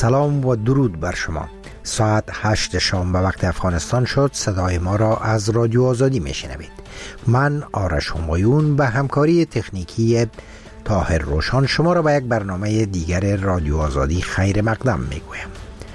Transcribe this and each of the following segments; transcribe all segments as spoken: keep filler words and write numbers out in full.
سلام و درود بر شما. ساعت هشت شام به وقت افغانستان شد. صدای ما را از رادیو آزادی میشنوید. من آرش همایون به همکاری تکنیکی طاهر روشان شما را به یک برنامه دیگر رادیو آزادی خیر مقدم میگویم.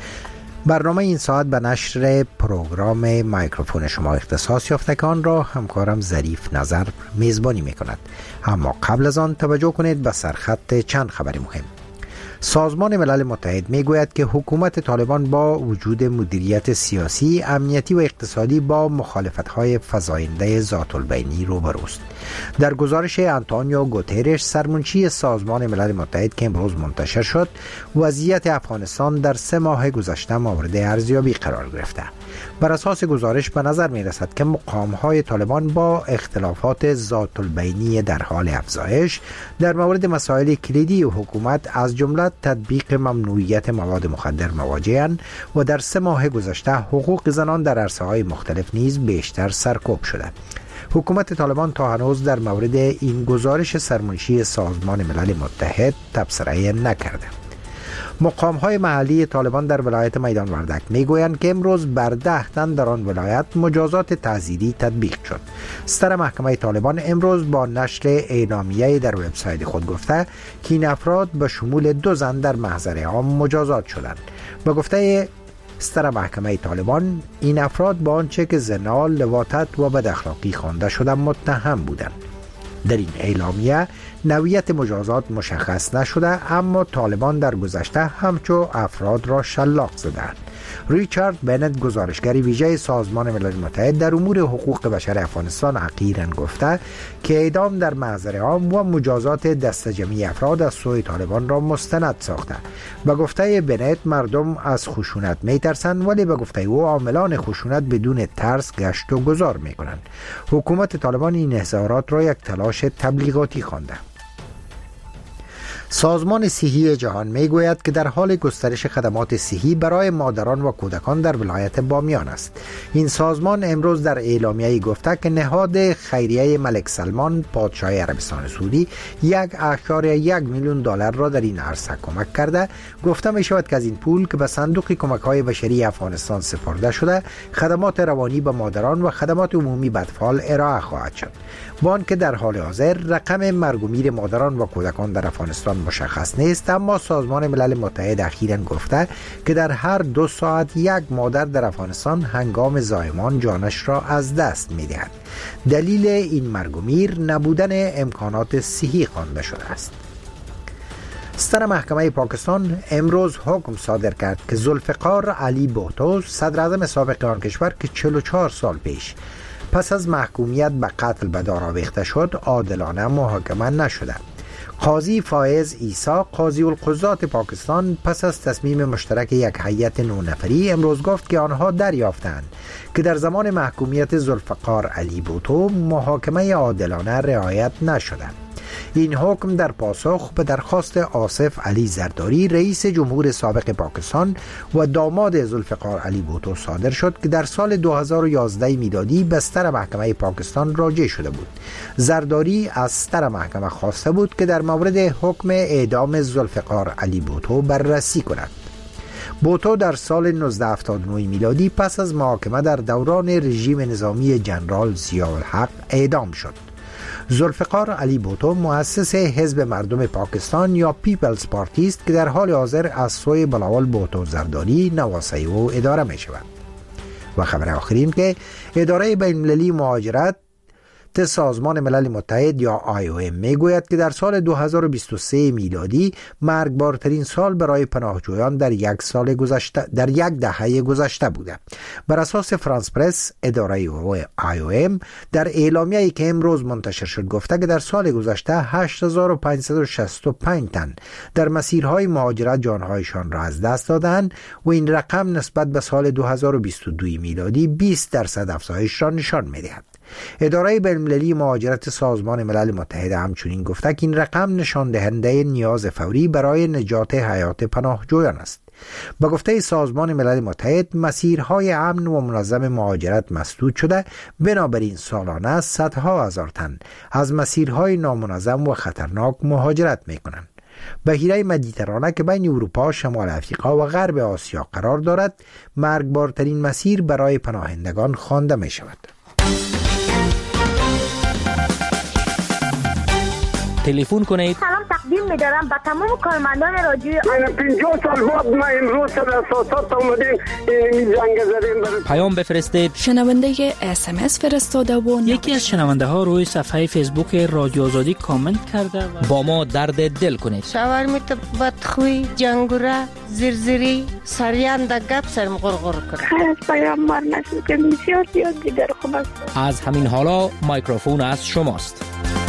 برنامه این ساعت به نشر پروگرام میکروفون شما اختصاص یافته که آن را همکارم ظریف نظر میزبانی میکند. اما قبل از آن توجه کنید به سرخط چند خبر مهم. سازمان ملل متحد میگوید که حکومت طالبان با وجود مدیریت سیاسی، امنیتی و اقتصادی با مخالفت‌های فزاینده ذات البینی روبروست. در گزارش آنتونیو گوترش، سرمنشی سازمان ملل متحد که امروز منتشر شد، وضعیت افغانستان در سه ماه گذشته مورد ارزیابی قرار گرفته. بر اساس گزارش به نظر می رسد که مقام‌های طالبان با اختلافات ذات البینی در حال افزایش در مورد مسائل کلیدی حکومت از جمله تطبیق ممنوعیت مواد مخدر مواجه‌اند و در سه ماه گذشته حقوق زنان در عرصه‌های مختلف نیز بیشتر سرکوب شده. حکومت طالبان تا هنوز در مورد این گزارش سرمنشی سازمان ملل متحد تبصره نکرده. مقام‌های محلی طالبان در ولایت میدان وردک میگویند که امروز بر ده تن در آن ولایت مجازات تعزیری تطبیق شد. ستر محکمه طالبان امروز با نشر اعلامیه‌ای در وبسایت خود گفته که این افراد به شمول دو زن در محضر عام مجازات شدند. به گفته ستر محکمه طالبان، این افراد با آنچه که زنا، لواطت و بد اخلاقی خوانده شده متهم بودند. در این اعلامیه نوعیت مجازات مشخص نشده، اما طالبان در گذشته همچو افراد را شلاق زدند. ریچارد بنت، گزارشگر ویژه سازمان ملل متحد در امور حقوق بشر افغانستان، اخیراً گفته که اعدام در محضر عام و مجازات دست جمعی افراد از سوی طالبان را مستند ساخته. به گفته بنت، مردم از خشونت میترسند، ولی به گفته او عاملان خشونت بدون ترس گشت و گذار میکنند. حکومت طالبان این اظهارات را یک تلاش تبلیغاتی خوانده. سازمان صحی جهان میگوید که در حال گسترش خدمات صحی برای مادران و کودکان در ولایت بامیان است. این سازمان امروز در اعلامیه‌ای گفته که نهاد خیریه ملک سلمان پادشاه عربستان سعودی یک اشاره یک میلیون دلار را در این عرصه کمک کرده. گفته می شود که از این پول که به صندوق کمک‌های بشری افغانستان سپرده شده، خدمات روانی به مادران و خدمات عمومی به اطفال ارائه خواهد شد. با آنکه در حال حاضر رقم مرگ و میر مادران و کودکان در افغانستان مشخص نیست، اما سازمان ملل متحد اخیراً گفته که در هر دو ساعت یک مادر در افغانستان هنگام زایمان جانش را از دست می‌دهد. دلیل این مرگ و میر نبودن امکانات صحی خوانده شده است. ستر محکمه پاکستان امروز حکم صادر کرد که ذوالفقار علی بوتو، صدر اعظم سابق آن کشور که چهل و چهار سال پیش پس از محکومیت به قتل به دار آویخته شد، عادلانه محاکمه نشده. قاضی فایز عیسی، قاضی القضات پاکستان، پس از تصمیم مشترک یک هیئت نه نفری امروز گفت که آنها دریافتند که در زمان محکومیت ذوالفقار علی بوتو محاکمه عادلانه رعایت نشده. این حکم در پاسخ به درخواست آصف علی زرداری، رئیس جمهور سابق پاکستان و داماد ذوالفقار علی بوتو صادر شد که در سال دو هزار و یازده میلادی به ستر محکمه پاکستان راجع شده بود. زرداری از ستر محکمه خواسته بود که در مورد حکم اعدام ذوالفقار علی بوتو بررسی کند. بوتو در سال نوزده هفتاد و نه میلادی پس از محاکمه در دوران رژیم نظامی جنرال ضیاءالحق اعدام شد. ذوالفقار علی بوتو مؤسس حزب مردم پاکستان یا پیپلز پارتی است که در حال حاضر از سوی بلاول بوتو زرداری نواسه او اداره می شود. و خبر آخرین که اداره بین‌المللی مهاجرت سازمان ملل متحد یا آی او ام میگوید که در سال دو هزار و بیست و سه میلادی مرگبارترین سال برای پناهجویان در یک سال گذشته در یک دهه گذشته بوده. بر اساس فرانس پرس، اداره آی او ام در اعلامیه‌ای که امروز منتشر شد گفته که در سال گذشته هشت هزار و پانصد و شصت و پنج تن در مسیرهای مهاجرت جانهایشان را از دست دادند و این رقم نسبت به سال دو هزار و بیست و دو میلادی بیست درصد افزایش را نشان می‌دهد. اداره بین‌المللی مهاجرت سازمان ملل متحد همچنین گفته که این رقم نشان دهنده نیاز فوری برای نجات حیات پناهجویان است. با گفته سازمان ملل متحد، مسیرهای امن و منظم مهاجرت مسدود شده، بنابراین سالانه صدها هزار تن از مسیرهای نامنظم و خطرناک مهاجرت می‌کنند. بحیره مدیترانه که بین اروپا، شمال افریقا و غرب آسیا قرار دارد، مرگبارترین مسیر برای پناهندگان خوانده می شود. تلفن کنید. سلام تقدیم می‌دارم به تمام کارمندان رادیو آزادی. پنجاه سال بعد ما امروز سر اساسات اومدیم این جنگ زدیم برای پیام بفرستید. شنونده اس ام اس فرستاده و یکی از شنونده ها روی صفحه فیسبوک رادیو آزادی کامنت کرده و با ما درد دل کنید. شاور میت بدخوی جنگوره زرزری سریان د گپ سرم غرغر کرد. خیر پیام مار نشد که بسیار زیاد دیگر خوب است. از همین حالا میکروفون از شماست.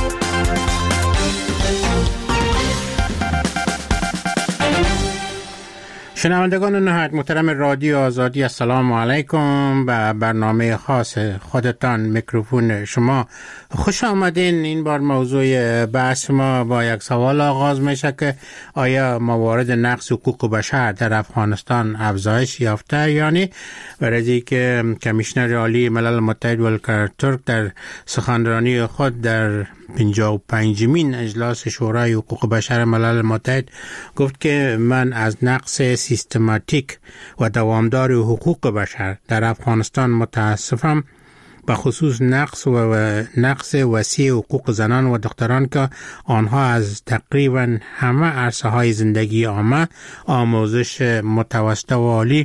شنوندگان نهایت محترم رادیو آزادی، السلام علیکم. به برنامه خاص خودتان میکروفون شما خوش آمدین. این بار موضوع بحث ما با یک سوال آغاز میشه که آیا موارد نقض حقوق بشر در افغانستان افزایش یافته یا نه؟ برای که کمیشنر عالی ملل متحد ولکر ترک در سخنرانی خود در پنجاه و پنجمین اجلاس شورای حقوق بشر ملل متحد گفت که من از نقص سیستماتیک و دوامدار حقوق بشر در افغانستان متاسفم، به خصوص نقص و نقص وسیع حقوق زنان و دختران که آنها از تقریبا همه عرصه های زندگی عامه، آموزش متوسط و عالی،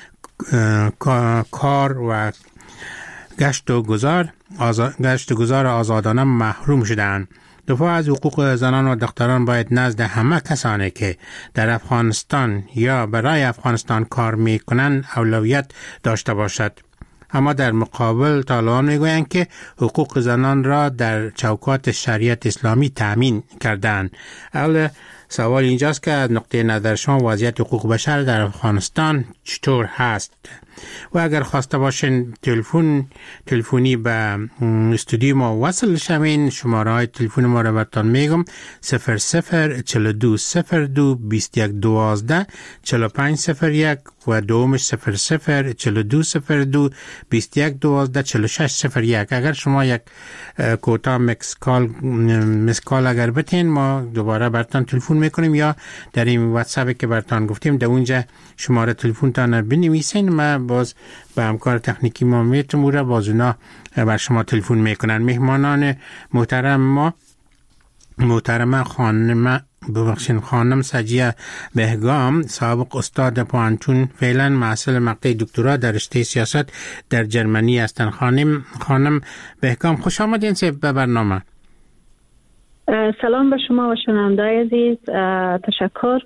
کار و گشت و گذار گشت و گذار آزادانه محروم شدند. دفاع از حقوق زنان و دختران باید نزد همه کسانی که در افغانستان یا برای افغانستان کار میکنند اولویت داشته باشد. اما در مقابل طالبان میگویند که حقوق زنان را در چوکات شریعت اسلامی تامین کردند. اول سوال اینجاست که از نقطه نظر شما وضعیت حقوق بشر در افغانستان چطور هست؟ و اگر خواسته باشین تلفن تلفنی به استودیو ما وصل شوین، شماره های تلفن ما را براتون میگم: صفر صفر چهل و دو صفر دو بیست و یک دوازده چهل و پنج صفر یک و دومش صفر صفر چهل و دو صفر دو بیست و یک دوازده چهل و شش صفر یک. اگر شما یک کوتا مکس کال مس کال اگر بتین ما دوباره براتون تلفن میکنیم، یا در این واتساپ که براتون گفتیم در اونجا شماره تلفن تان بنویسین، ما باز به همکار تکنیکی ما میتونه باز اونا بر شما تلفن میکنن. مهمانان محترم ما محترمه خانم ببخشین خانم سجیه بهگام، سابق استاد پانتون، فعلا محصل مقطع دکترا در رشته سیاست در جرمنی هستند. خانم خانم بهگام خوش آمدین به برنامه. سلام به شما و شنونده عزیز، تشکر.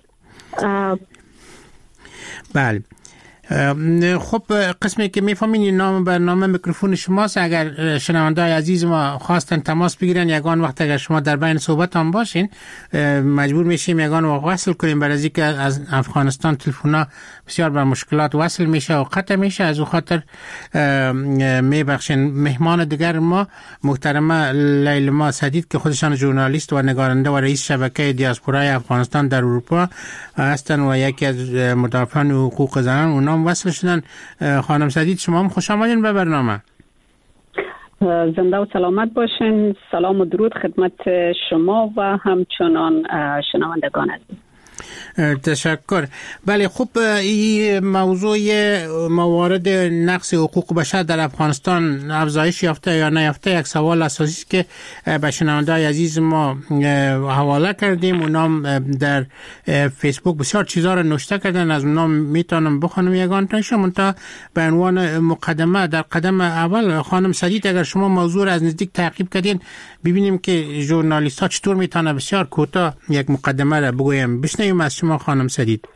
بله خب، قسمی که میفهمین نام برنامه میکروفون شماست. اگر شنونده عزیز ما خواستن تماس بگیرن یگان وقت اگر شما در بین صحبت هم باشین مجبور میشیم یگان وصل کنیم، برای از اینکه از افغانستان تلفن‌ها بسیار به مشکلات وصل میشه و قطع میشه. از او خاطر میبخشین. مهمان دیگر ما محترمه لیلما سدید که خودشان ژورنالیست و نگارنده و رئیس شبکه دیاسپورای افغانستان در اروپا هستن و یکی از مدافعان حقوق زنان اونا وصل شدن. خانم سدید شما هم خوش آمدین به برنامه. زنده و سلامت باشین. سلام و درود خدمت شما و همچنان شنوندگان عزیز. تشکر. بله خب، این موضوع موارد نقض حقوق بشر در افغانستان افزایش یافته یا نیافته یک سوال اساسی است که به شنونده‌های عزیز ما حواله کردیم. اونا در فیسبوک بسیار چیزا را نوشته کردن، از اونا میتونم بخونم یگان تاشون تا به عنوان مقدمه. در قدم اول خانم سدید اگر شما موضوع را از نزدیک تعقیب کردین ببینیم که ژورنالیست ها چطور میتونه بسیار کوتاه یک مقدمه را بگویم. بشنویم از شما خانم سدید.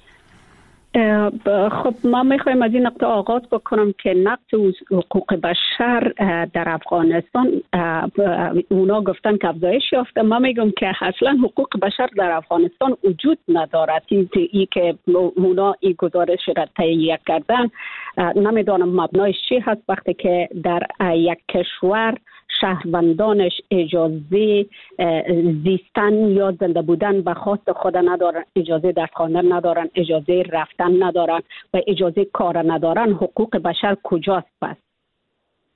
خب ما میخوایم از این نقطه آغاز بکنم که نقض حقوق بشر در افغانستان اونا گفتن که افزایش یافته. ما میگم که اصلا حقوق بشر در افغانستان وجود ندارد. این که اونا این گزارش را تهیه کردن نمیدونم مبنایش چی هست، وقتی که در یک کشور شهروندانش اجازه زیستن یا زنده بودن به خواست خود ندارن، اجازه دست خواندن ندارن، اجازه رفتن ندارن و اجازه کار ندارن، حقوق بشر کجاست پس؟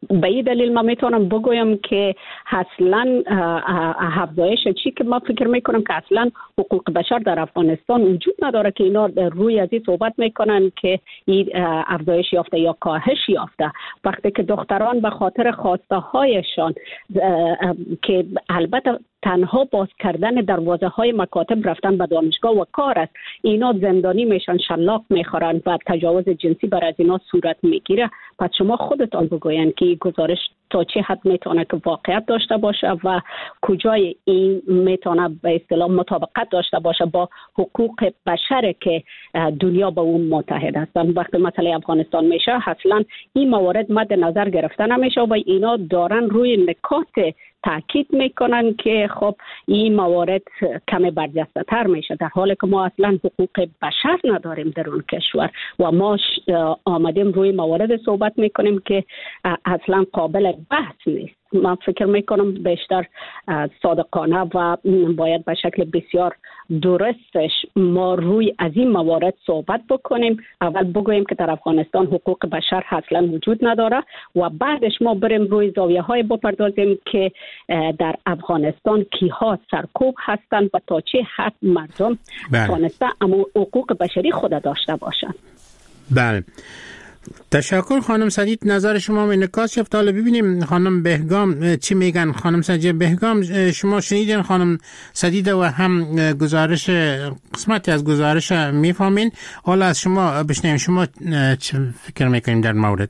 به این دلیل ما میتونم بگویم که اصلا افزایش چی که ما فکر میکنم که اصلا حقوق بشر در افغانستان وجود نداره که اینا روی از این صحبت میکنن که این افزایش یافته یا کاهش یافته. وقتی که دختران به خاطر خواسته هایشان که البته تنها باز کردن دروازه های مکاتب رفتن به دانشگاه و کار است، اینا زندانی میشن، شلاق میخورن و تجاوز جنسی بر از اینا صورت میگیره. پس شما خودتان بگوین که این گزارش تا چه حد میتونه که واقعیت داشته باشه و کجای این میتونه به اصطلاح مطابقت داشته باشه با حقوق بشر که دنیا با اون متحد است. وقتی مسئله افغانستان میشه اصلا این موارد مد نظر گرفته نمیشه و اینا دارن روی نکات تاکید میکنن که خب این موارد کمی برجسته تر میشه، در حالی که ما اصلا حقوق بشر نداریم در اون کشور و ما آمدیم روی موارد صحبت میکنیم که اصلا قابل بحث نیست. من فکر میکنم بیشتر صادقانه و باید به شکل بسیار درستش ما روی از این موارد صحبت بکنیم. اول بگوییم که در افغانستان حقوق بشر اصلا وجود نداره و بعدش ما بریم روی زاویه های بپردازیم که در افغانستان کیها سرکوب هستند و تا چه حد مردم توانسته اما حقوق بشری خود داشته باشند. بله، تشکر خانم سدید. نظر شما می نکاس یافت. حالا ببینیم خانم بهگام چی میگن. خانم سجیه بهگام، شما شنیدین خانم سدید و هم گزارش قسمتی از گزارش میفهمین. حالا از شما بشنیم شما چه فکر میکنیم در مورد؟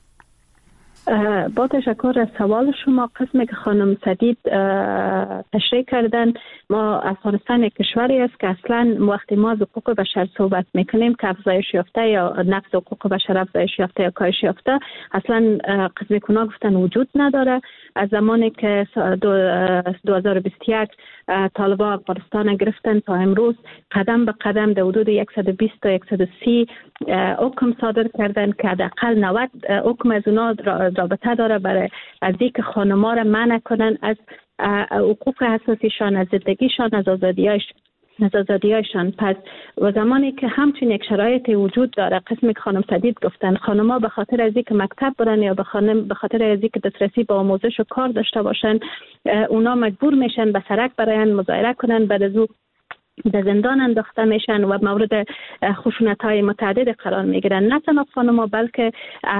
با تشکر از سوال شما، قسمی که خانم سدید تشریح کردن، ما افغانستان یک کشوری است که اصلا وقتی ما از حقوق بشر صحبت میکنیم که افزایش یافته یا نقض حقوق بشر افزایش یافته یا کاهش یافته، اصلا قسمی که اونا گفتن وجود نداره. از زمانی که دو هزار و بیست و یک طالبان افغانستان گرفتن تا امروز قدم به قدم در حدود صد و بیست تا صد و سی حکم صادر کردن که حداقل نود حکم از اونا رابطه داره برای از اینکه خانم‌ها را منع کنن از حقوق اساسیشان، از زندگیشان، از آزادی‌هایشان از آزادی‌هایشان. پس و زمانی که همچین یک شرایط وجود داره، قسمی که خانم سدید گفتن، خانم‌ها به خاطر از اینکه مکتب برن یا به خانم به خاطر از اینکه دسترسی به آموزش و کار داشته باشن، اونا مجبور میشن به سرک براین مظاهره کنن، بعد از او در زندان انداخته میشن و مورد خشونت‌های متعدد قرار میگیرن. نه تنها خانم‌ها بلکه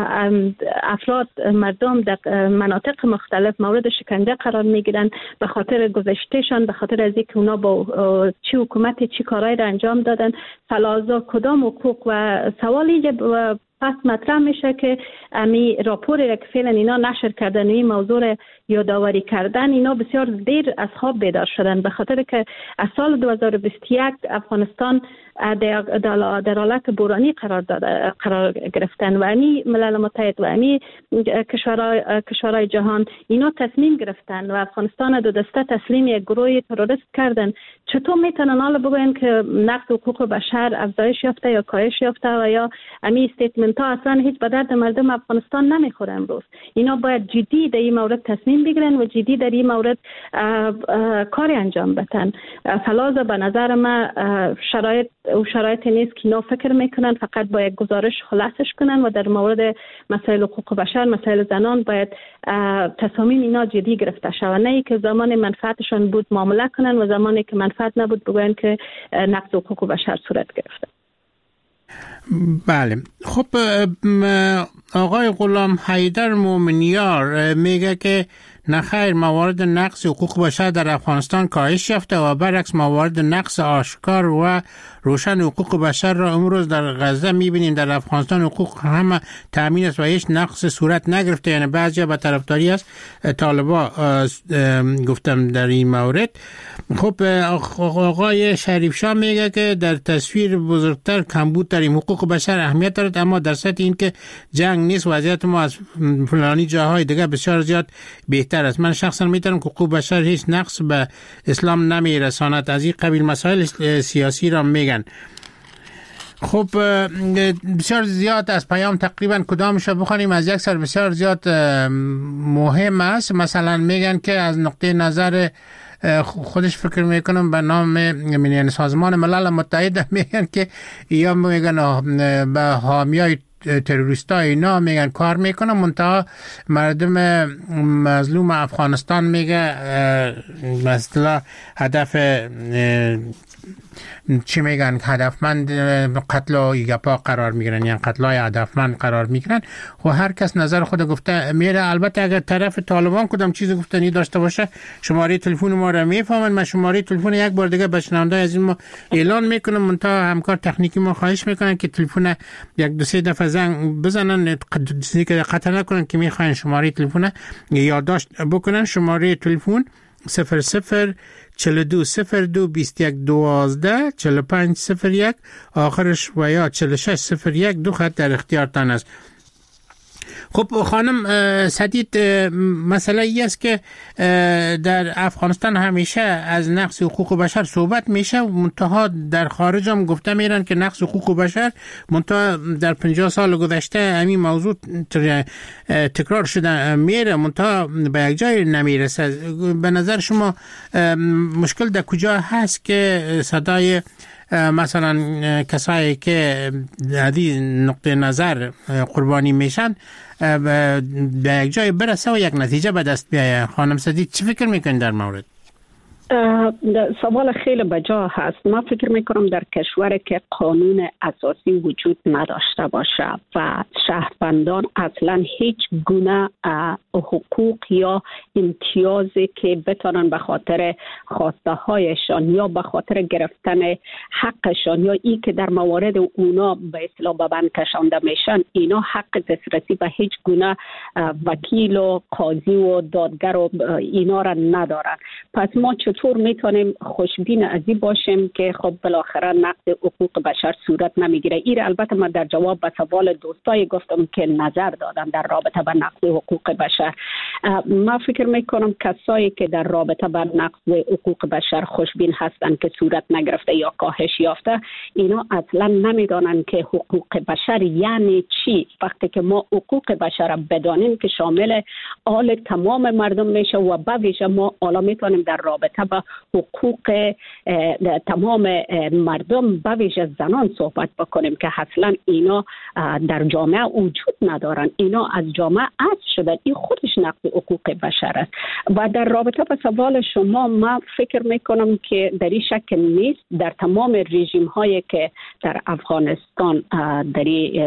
افراد مردم در مناطق مختلف مورد شکنجه قرار میگیرن به خاطر گذشتهشان، به خاطر از اینکه اونا با چی حکومتی چی کارهایی را انجام دادن. فلازا کدام حقوق و سوالی که پس مطرح میشه که امی راپوری را که فعلا اینا نشر کردن و این موضوع یادآوری کردن، اینا بسیار دیر از خواب بیدار شدن، به خاطر که از سال دو هزار و بیست و یک افغانستان در حالت بحرانی قرار داده قرار گرفتن و امی ملل متحد و امی کشورهای کشورهای جهان اینا تصمیم گرفتن و افغانستان دو دسته تسلیم یک گروه تروریست کردن. چطور میتونن حالا بگوین که نقض حقوق بشر افزایش یافته یا کاهش یافته و یا امی استیتمنت ها اصلا هیچ به درد مردم افغانستان نمیخوره؟ امروز اینا باید جدی در این مورد تصمیم بگیرن و جدی در این مورد کاری انجام بدن. فلازا به نظر من شرایط او شرایط نیست که اینا فکر میکنن فقط با یک گزارش خلاصش کنن و در مورد مسائل حقوق بشر، مسائل زنان باید تصامیم اینا جدی گرفته شود، نه ای که زمان منفعتشون بود معامله کنن و زمانی که منفعت نبود بگوین که نقض حقوق بشر صورت گرفته. بله، خب آقای غلام حیدر مومنیار میگه که نخیر، موارد نقض حقوق بشر در افغانستان کاهش یافته و برعکس موارد نقض آشکار و روشن حقوق بشر را امروز در غزه میبینیم. در افغانستان حقوق همه تامین است و هیچ نقض صورت نگرفته. یعنی بعضی به طرفداری است طالبا گفتم در این مورد. خب آقای شریف شاه میگه که در تصویر بزرگتر کمبود در این حقوق بشر اهمیت دارد، اما در سطح این که جنگ نیست وضعیت ما از فلانی جاهای دیگه بسیار زیاد بهتر است. من شخصا میتونم که حقوق بشر هیچ نقص به اسلام نمیرساند. از این قبیل مسائل سیاسی را میگن. خب بسیار زیاد از پیام تقریبا کدامش رو بخونیم، از یک سر بسیار زیاد مهم است. مثلا میگن که از نقطه نظر خودش فکر میکنم به نام یعنی سازمان ملل متحد میگن که یا میگن به حامیای تروریستا اینا میگن کار میکنن، منتها مردم مظلوم افغانستان میگه مثلا هدف چی میگن هدفمند قتل و ایگپا قرار میگیرن، یعنی قتلای هدفمند قرار میگیرن و هر کس نظر خود گفته میره. البته اگر طرف طالبان کدام چیز گفتنی داشته باشه شماره تلفن ما رو میفهمن. من شماره تلفن یک بار دیگه به شنونده از این ما اعلان میکنم، منتها همکار تکنیکی ما خواهش میکنن که تلفن یک دو سه دفعه زنگ بزنن، چیزی که قطع نکنن که میخواین شماره تلفن یادداشت بکنن. شماره تلفن صفر صفر چهل و دو صفر دو بیست و یک دوازده چهل و پنج صفر یک آخرش و یا چهل و شش صفر یک دو خط در اختیارتان است. خب خانم سدید، مسئله ای است که در افغانستان همیشه از نقض حقوق بشر صحبت میشه، منتها در خارج هم گفته میرن که نقض حقوق بشر، منتها در پنجاه سال گذشته همین موضوع تکرار شده میره، منتها به یک جای نمیرسه. به نظر شما مشکل در کجا هست که صدای مثلا کسایی که از این نقطه نظر قربانی میشن به یک جای برسه و یک نتیجه به دست بیایه؟ خانم سدید چی فکر میکنید در مورد؟ سوال خیلی بجا هست. من فکر میکنم در کشوری که قانون اساسی وجود نداشته باشه و شهروندان اصلا هیچ گونه حقوق یا امتیازی که بتونن به خاطر خواسته هایشان یا به خاطر گرفتن حقشان یا ای که در موارد اونا به اصطلاح به بند کشانده میشن، اینا حق دسترسی به هیچ گونه وکیل و قاضی و دادگر و اینا را ندارن. پس ما چطور میتونیم خوشبین از این باشیم که خب بالاخره نقض حقوق بشر صورت نمیگیره؟ این البته من در جواب به سوال دوستای گفتم که نظر دادن در رابطه با نقض حقوق بشر. من فکر میکنم کسایی که در رابطه با نقض حقوق بشر خوشبین هستن که صورت نگرفته یا کاهش یافته، اینا اصلا نمیدونن که حقوق بشر یعنی چی. وقتی که ما حقوق بشر بدانیم که شامل آل تمام مردم میشه و به ویژه ما حالا میتونیم در رابطه با حقوق تمام مردم به ویژه زنان صحبت بکنیم که اصلا اینا در جامعه وجود ندارن، اینا از جامعه حذف شدن. این خودش نقض حقوق بشر است. و در رابطه با سوال شما من فکر میکنم که در این شک نیست در تمام رژیم هایی که در افغانستان در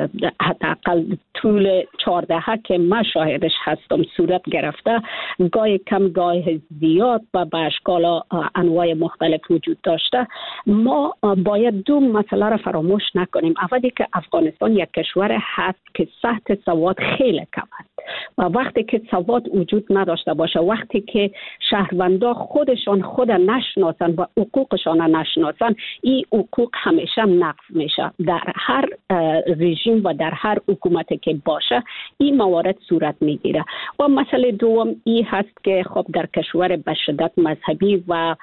حداقل طول چهارده که من شاهدش هستم صورت گرفته، گاهی کم گاهی زیاد و به اشکال انواع مختلف وجود داشته. ما باید دو مسئله را فراموش نکنیم. اولی که افغانستان یک کشور هست که سطح سواد خیلی کم است و وقتی که سواد وجود نداشته باشه، وقتی که شهروندا خودشان خود نشناسن و حقوقشان نشناسن، این حقوق همیشه نقض میشه. در هر رژیم و در هر حکومتی که باشه این موارد صورت میگیره. و مسئله دوم این هست که خب در کشور به شدت مذهبی و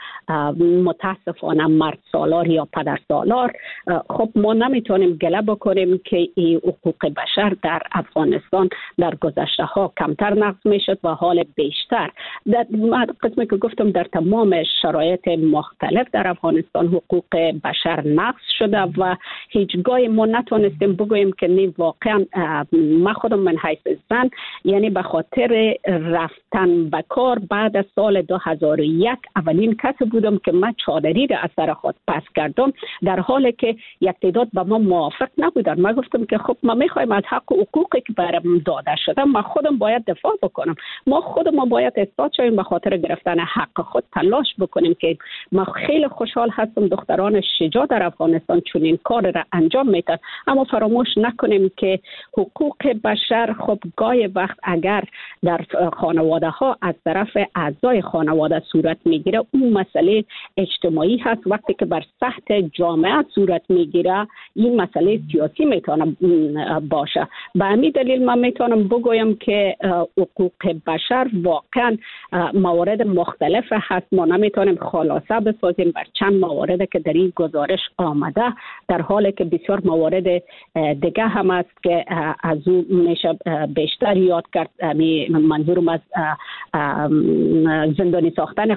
متاسفانه مرد سالار یا پدر سالار، خب ما نمیتونیم گله بکنیم که این حقوق بشر در افغانستان در گذشته ها کمتر نقض میشد و حال بیشتر. در قسمی که گفتم در تمام شرایط مختلف در افغانستان حقوق بشر نقض شده و هیچگاه ما نتونستیم بگوییم که نه واقعا ما خودم من حیث زن، یعنی به خاطر رفتن به کار بعد از سال دو هزار و یک اولین کسی بودم که من چادری را از سر خود پس کردم، در حالی که یک تعداد با ما موافق نبودن. من گفتم که خب ما میخوایم از حق و حقوقی که برام داده شده ما خودم باید دفاع بکنم، ما خودم باید اثبات شویم به خاطر گرفتن حق خود تلاش بکنیم. که ما خیلی خوشحال هستم دختران شجاع در افغانستان چون این کار را انجام میدن، اما فراموش نکنیم که حقوق بشر خب گاهی وقت اگر در خانواده ها از طرف اعضای خانواده صورت میگیره اون مسئله اجتماعی هست. وقتی که بر سطح جامعه صورت میگیره این مسئله سیاسی میتونه باشه. به همین دلیل من میتونم بگویم که حقوق بشر واقعا موارد مختلف هست. ما نمیتونیم خلاصه بسازیم بر چند موارد که در این گزارش آمده، در حالی که بسیار موارد دیگه هم است که از او میشه بیشتر یاد کرد. منظورم از زندانی ساختن خودسر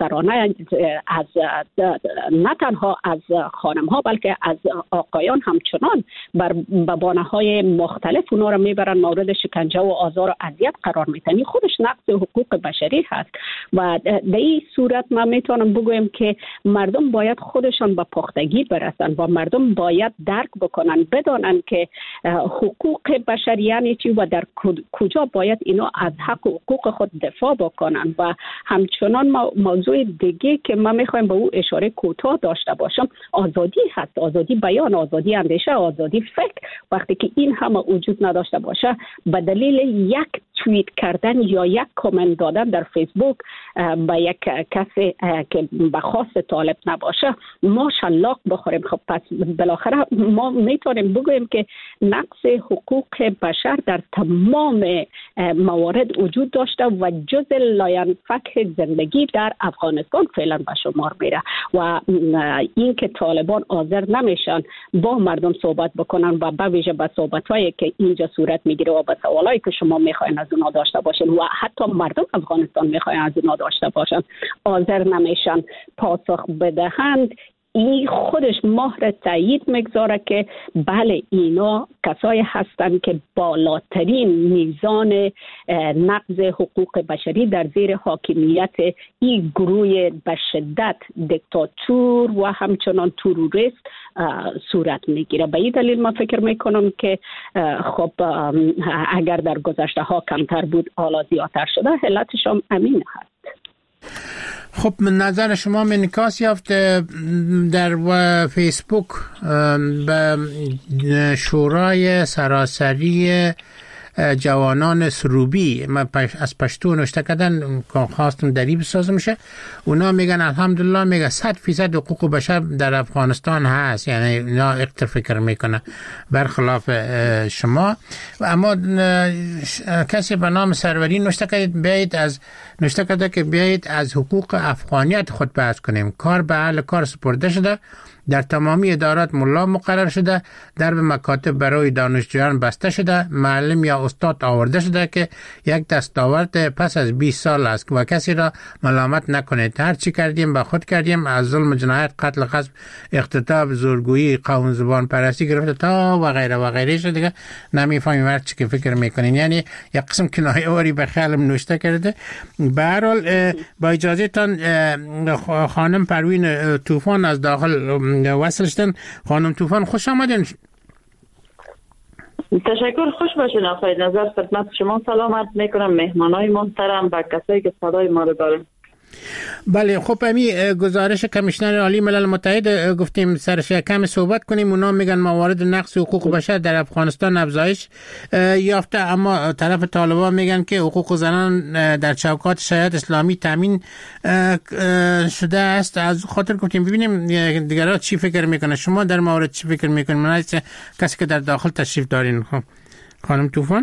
بی‌قرارانه از نه تنها از خانم ها بلکه از آقایان همچنان بر بهانه های مختلف اونا رو میبرن مورد شکنجه و آزار و اذیت قرار میدن. خودش نقض حقوق بشری هست و در این صورت ما میتونم بگویم که مردم باید خودشان به پختگی برسن و مردم باید درک بکنن، بدانن که حقوق بشری یعنی چی و در کجا باید اینا از حق و حقوق خود دفاع بکنن. و همچنان موضوع دیگه که من میخوایم به او اشاره کوتاه داشته باشم آزادی هست، آزادی بیان، آزادی اندیشه، آزادی فکر. وقتی که این همه وجود نداشته باشه به دلیل یک توییت کردن یا یک کامنت دادن در فیسبوک به یک کسی که به خاص طالب نباشه ما شلاق بخوریم. خب پس بالاخره ما میتونیم بگوییم که نقض حقوق بشر در تمام موارد وجود داشته و جز لاینفک زندگی در افغانستان فعلا به شمار میره و این که طالبان حاضر نمیشن با مردم صحبت بکنن و به ویژه به صحبت‌هایی که اینجا صورت میگیره و به سوالایی که شما میخواین از اونها داشته باشین و حتی مردم افغانستان میخواین از اونها داشته باشن حاضر نمیشن پاسخ بدهند، این خودش مهر تایید میگذاره که بله اینا کسایی هستند که بالاترین میزان نقض حقوق بشری در زیر حاکمیت این گروه به شدت دیکتاتور و همچنان تروریست صورت میگیره. به این دلیل من فکر میکنم که خب اگر در گذشته ها کمتر بود حالا زیادتر شده، علتش هم همین هست. خب نظر شما انعکاس یافت در فیسبوک به شورای سراسری جوانان سروبی از پشتو نوشته کردن که خواستم دری بسازم میشه. اونا میگن الحمدلله میگه صد فیصد حقوق بشر در افغانستان هست، یعنی اینا اقتر فکر میکنه برخلاف شما. اما کسی به نام سروری نوشته کرد بیایید از نوشته کرده که بیایید از حقوق افغانیت خود بحث کنیم. کار به اهل کار سپرده شده، در تمامی ادارات ملا مقرر شده، درب مکاتب برای دانشجویان بسته شده، معلم یا استاد آورده شده که یک دستاورد پس از بیست سال است و کسی را ملامت نکنید. هر چی کردیم به خود کردیم، از ظلم، جنایت، قتل، غصب، اغتصاب، زورگویی، قوم زبان پرستی گرفته تا و غیره و غیره شده دیگه نمیفهمیم هر چی که فکر میکنین. یعنی یک قسم کنایه واری به خیالم نوشته کرده. به هر حال با اجازه تان خانم پروین طوفان از داخل وصل شدن. خانم طوفان خوش آمدین. تشکر، خوش باشین. آقای نظر خدمت شما سلام عرض میکنم، مهمانای محترم و کسایی که صدای ما رو دارن. بله خب امی گزارش کمیشنر عالی ملل متحد گفتیم سرش کم صحبت کنیم. اونا میگن موارد نقض حقوق بشر در افغانستان افزایش یافته، اما طرف طالبان میگن که حقوق زنان در چوکات شریعت اسلامی تامین شده است. از خاطر گفتیم ببینیم دیگران چی فکر میکنه. شما در مورد چی فکر میکنید؟ من کسی که در داخل تشریف دارین خانم طوفان.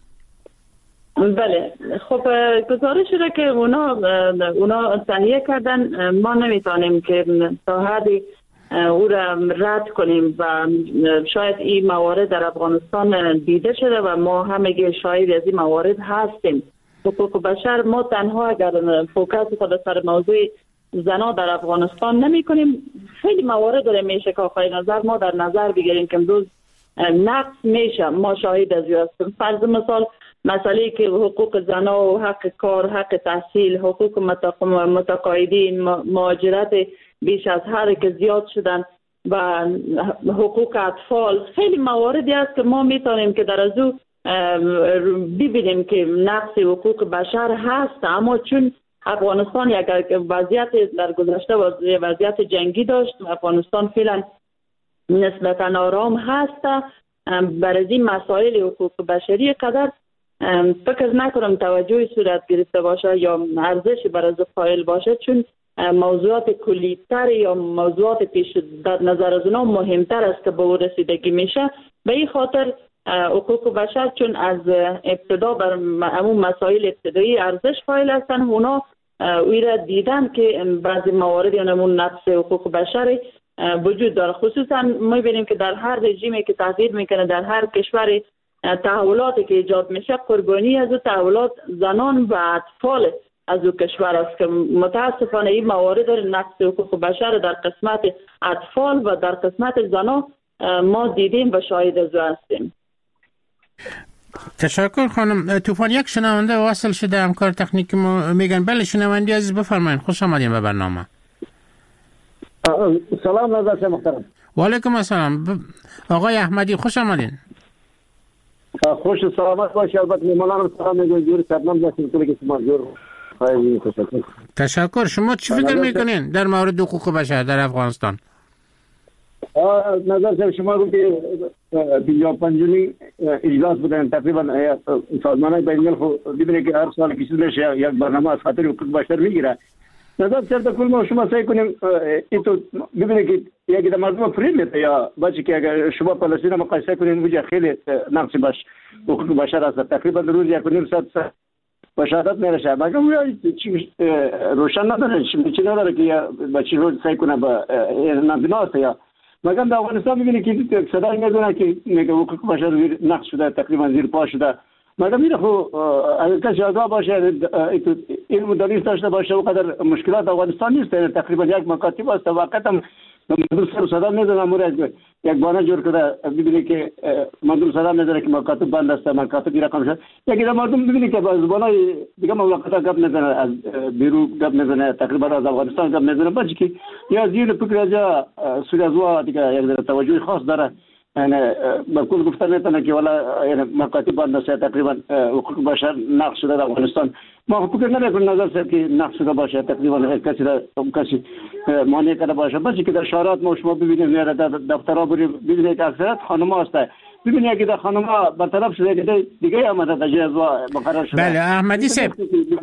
بله خب گزارش را که اونا اونا تهیه کردن ما نمیتونیم که تا حدی او را رد کنیم و شاید این موارد در افغانستان دیده شده و ما همگی شاهد از این موارد هستیم. حقوق بشر ما تنها اگر فوکس خود سر موضوع زنا در افغانستان نمی کنیم، خیلی موارد داره میشه که آقای نظر ما در نظر بگیریم که امروز نقص میشه. ما شاهد از این هستیم. فرض مثال مسئله که حقوق زنا و حق کار، حق تحصیل، حقوق متقاعدین، مهاجرت بیش از هر که زیاد شدن و حقوق اطفال، خیلی مواردی است که ما میتونیم که در از او ببینیم که نقص حقوق بشر هست. اما چون افغانستان یک وضعیت در گذشته وضعیت جنگی داشت، افغانستان فعلا نسبتا آرام هست، برای این مسائل حقوق بشری قدر فکر نکنم توجهی صورت گرفته باشه یا ارزشی برای قائل باشه، چون موضوعات کلی‌تر یا موضوعات پیش در نظر از اونا مهمتر است که به او رسیدگی میشه. به این خاطر حقوق بشر چون از ابتدا بر همون مسائل ابتدایی ارزش قائل هستن، اونا اوی را دیدن که بعضی موارد یا نمون نقص حقوق بشر وجود داره. خصوصا ما ببینیم که در هر رژیمی که تغییر میکنه، در هر کشوری تحولاتی که ایجاد میشه، قربانی از تحولات زنان و اطفال از او کشور است که متاسفانه این موارد نقض حقوق بشر در قسمت اطفال و در قسمت زنان ما دیدیم و شاهد از هستیم. تشکر خانم طوفان. یک شنونده واصل شده، همکار تکنیکی ما میگن. بله شنونده عزیز بفرمایید، خوش آمدین به برنامه. سلام نظر محترم. و علیکم السلام آقای احمدی، خوش آمدین. خوش سلامت باشی. البته میمانان سلام میگویم، جور سرنام باشید که شما جور. تشکر. شما چی فکر میکنین در مورد حقوق بشر در افغانستان؟ نظر شما رو که پنجاه و پنجمین اجلاس بودن تقریبا سازمان بین‌الملل خو ببینید که هر سال کشیدش یک برنامه از خاطر حقوق بشر میگیره. نظر سر کل ما شما سعی کنیم این تو ببینید که یکی در مردم فرید میده یا بچه که اگر شما فلسطین مقایسه کنین وجه خیلی نقص باش حقوق بشر است. تقریبا روز یک و نیم ساعت بشارت نرسه. مگه روشن نداره چی نداره که بچه رو سعی کنه با نبیناست یا مگه در افغانستان میبینی که صدای میدونه که میگه حقوق بشر زیر نقص شده، تقریبا زیر پا شده. مگه میره خو اگر کسی آگاه باشه علم دانش داشته باشه وقدر مشکلات افغانستان نیست. تقریبا یک مکاتب است واقعا هم مدرسه صدا میدونه مورد یک بانه جور کرده ببینی که مدرسه صدا میدونه که مکاتب بند است، مکاتب رقم شد. یکی در مردم ببینی که از بانای دیگه موقتا گپ میزنه، از بیرو گپ میزنه، تقریبا از افغانستان گپ میزنه، بچه که یا زیر فکر از یا سوی از وا دیگه یک در توجه خاص داره. یعنی بکل گفتن میتونه که والا یعنی مکاتب بند است، تقریبا حقوق بشر نقص شده در افغانستان. ما فکر نمیکنم نظر سر که نقص شده باشه، تقریبا کسی را کسی مانع کرده باشه. بچه که در شهرات ما شما ببینید میاره در دفترها ببینید که اکثریت خانم‌ها هست. ببینید که در خانم‌ها برطرف شده که دیگه آمده در جزا مقرر شده. بله احمدی صاحب،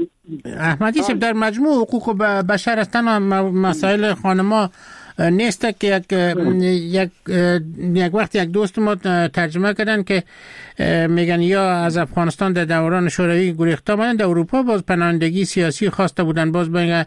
احمدی صاحب در مجموع حقوق بشر هستن مسائل خانم‌ها نیست که یک یک یک وقت یک دوست ما ترجمه کردن که میگن یا از افغانستان در دوران شوروی گریخته بودن، در اروپا باز پناهندگی سیاسی خواسته بودن. باز میگن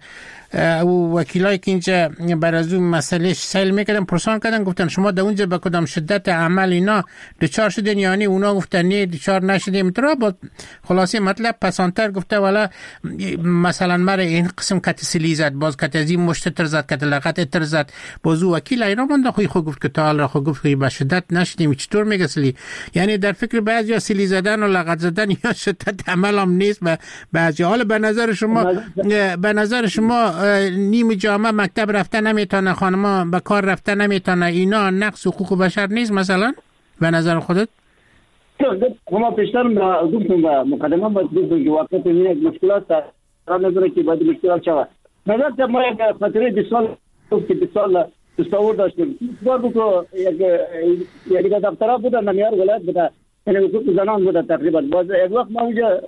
او وکیلایی که اینجا بر از اون مسئله سیل میکردن پرسان کردن، گفتن شما در اونجا به کدام شدت عمل اینا دچار شدین؟ یعنی اونا گفتن نه دچار نشدیم. تو با خلاصه مطلب پسانتر گفته والا مثلا مرا این قسم کتسلی زد، باز کتزی مشت تر زد، کت لغت تر زد. باز وکیل اینا من خوی خو گفت که تعال را خو گفت به شدت نشدیم. چطور میگه سلی؟ یعنی در فکر بعضیا سلی زدن و لغت زدن یا شدت عمل هم نیست. و بعضی حال به نظر شما به نظر شما نیم جامعه مکتب رفته نمیتونه، خانما به کار رفته نمیتونه، اینا نقص حقوق بشر نیست مثلا به نظر خودت؟ ما پیشتر گفتم و مقدمه باید گفتم که واقعا این مشکلات در نظر که باید مشکلات شود. نظر ما یک فتره بیست سال که بیست سال تصور داشتیم. بار بود یک دفترها بودن نمیار ولایت بوده، یعنی حقوق زنان بوده تقریبا. باز یک وقت ما اونجا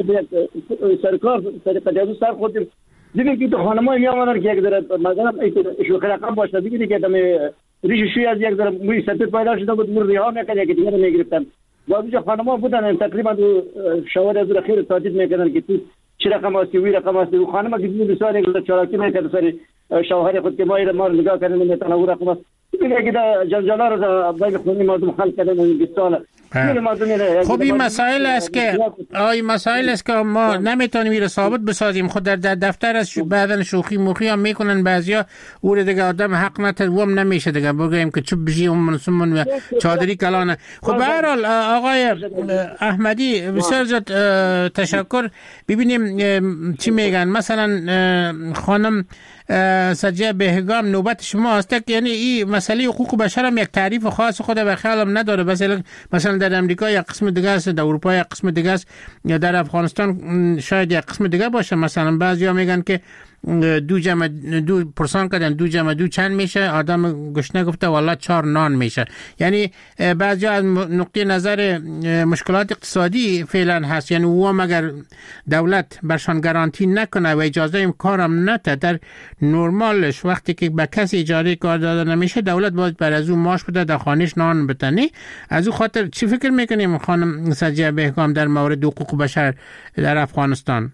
سرکار سرکار سر خودیم دیدیم که تو خانم‌های میامدن که یک ذره مثلا شوخی رقم باشه، دیدی که دم ریش شوی از یک ذره موی سفید پیدا شده بود، مورد ها میکرد که دیگه میگرفتن. بعد اونجا خانم‌ها بودن تقریبا تو شوار از خیر تاکید میکردن که تو چه رقم هستی وی رقم هستی. و خانم‌ها که بسیار یک چالاکی میکرد سر شوهر خود که ما ما نگاه کردن نمیتونه او رقم است. دیگه که جنجالا رو بین خونی مردم حل کردن این بیست سال. خب این مسائل است که آی مسائل است که ما نمیتونیم این ثابت بسازیم. خود در دفتر از بعدن شوخی موخی هم میکنن بعضیا، او رو دیگه آدم حق نتوام نمیشه دیگه بگیم که چوب بجی اون منسومون چادری کلانه. خب به هر حال آقای احمدی بسیار زیاد تشکر. ببینیم چی میگن. مثلا خانم سجیه بهگام نوبت شما است. یعنی این مسئله حقوق بشر هم یک تعریف خاص خود به خیالم نداره. مثلا مثلا در امریکا یک قسم دیگه است، در اروپا یک قسم دیگه است، یا در افغانستان شاید یک قسم دیگه باشه. مثلا بعضیا میگن که دو جمع دو پرسان کردن دو جمع دو چند میشه، آدم گشنه گفته والله چهار نان میشه. یعنی بعضیا از نقطه نظر مشکلات اقتصادی فعلا هست، یعنی او مگر دولت برشان گارانتی نکنه و اجازه این کارم نده در نرمالش وقتی که به کسی اجازه کار داده نمیشه دولت باید بر از اون ماش بده، در خانهش نان بتنی. از اون خاطر چی فکر میکنیم خانم سجیه بهگام در مورد حقوق بشر در افغانستان؟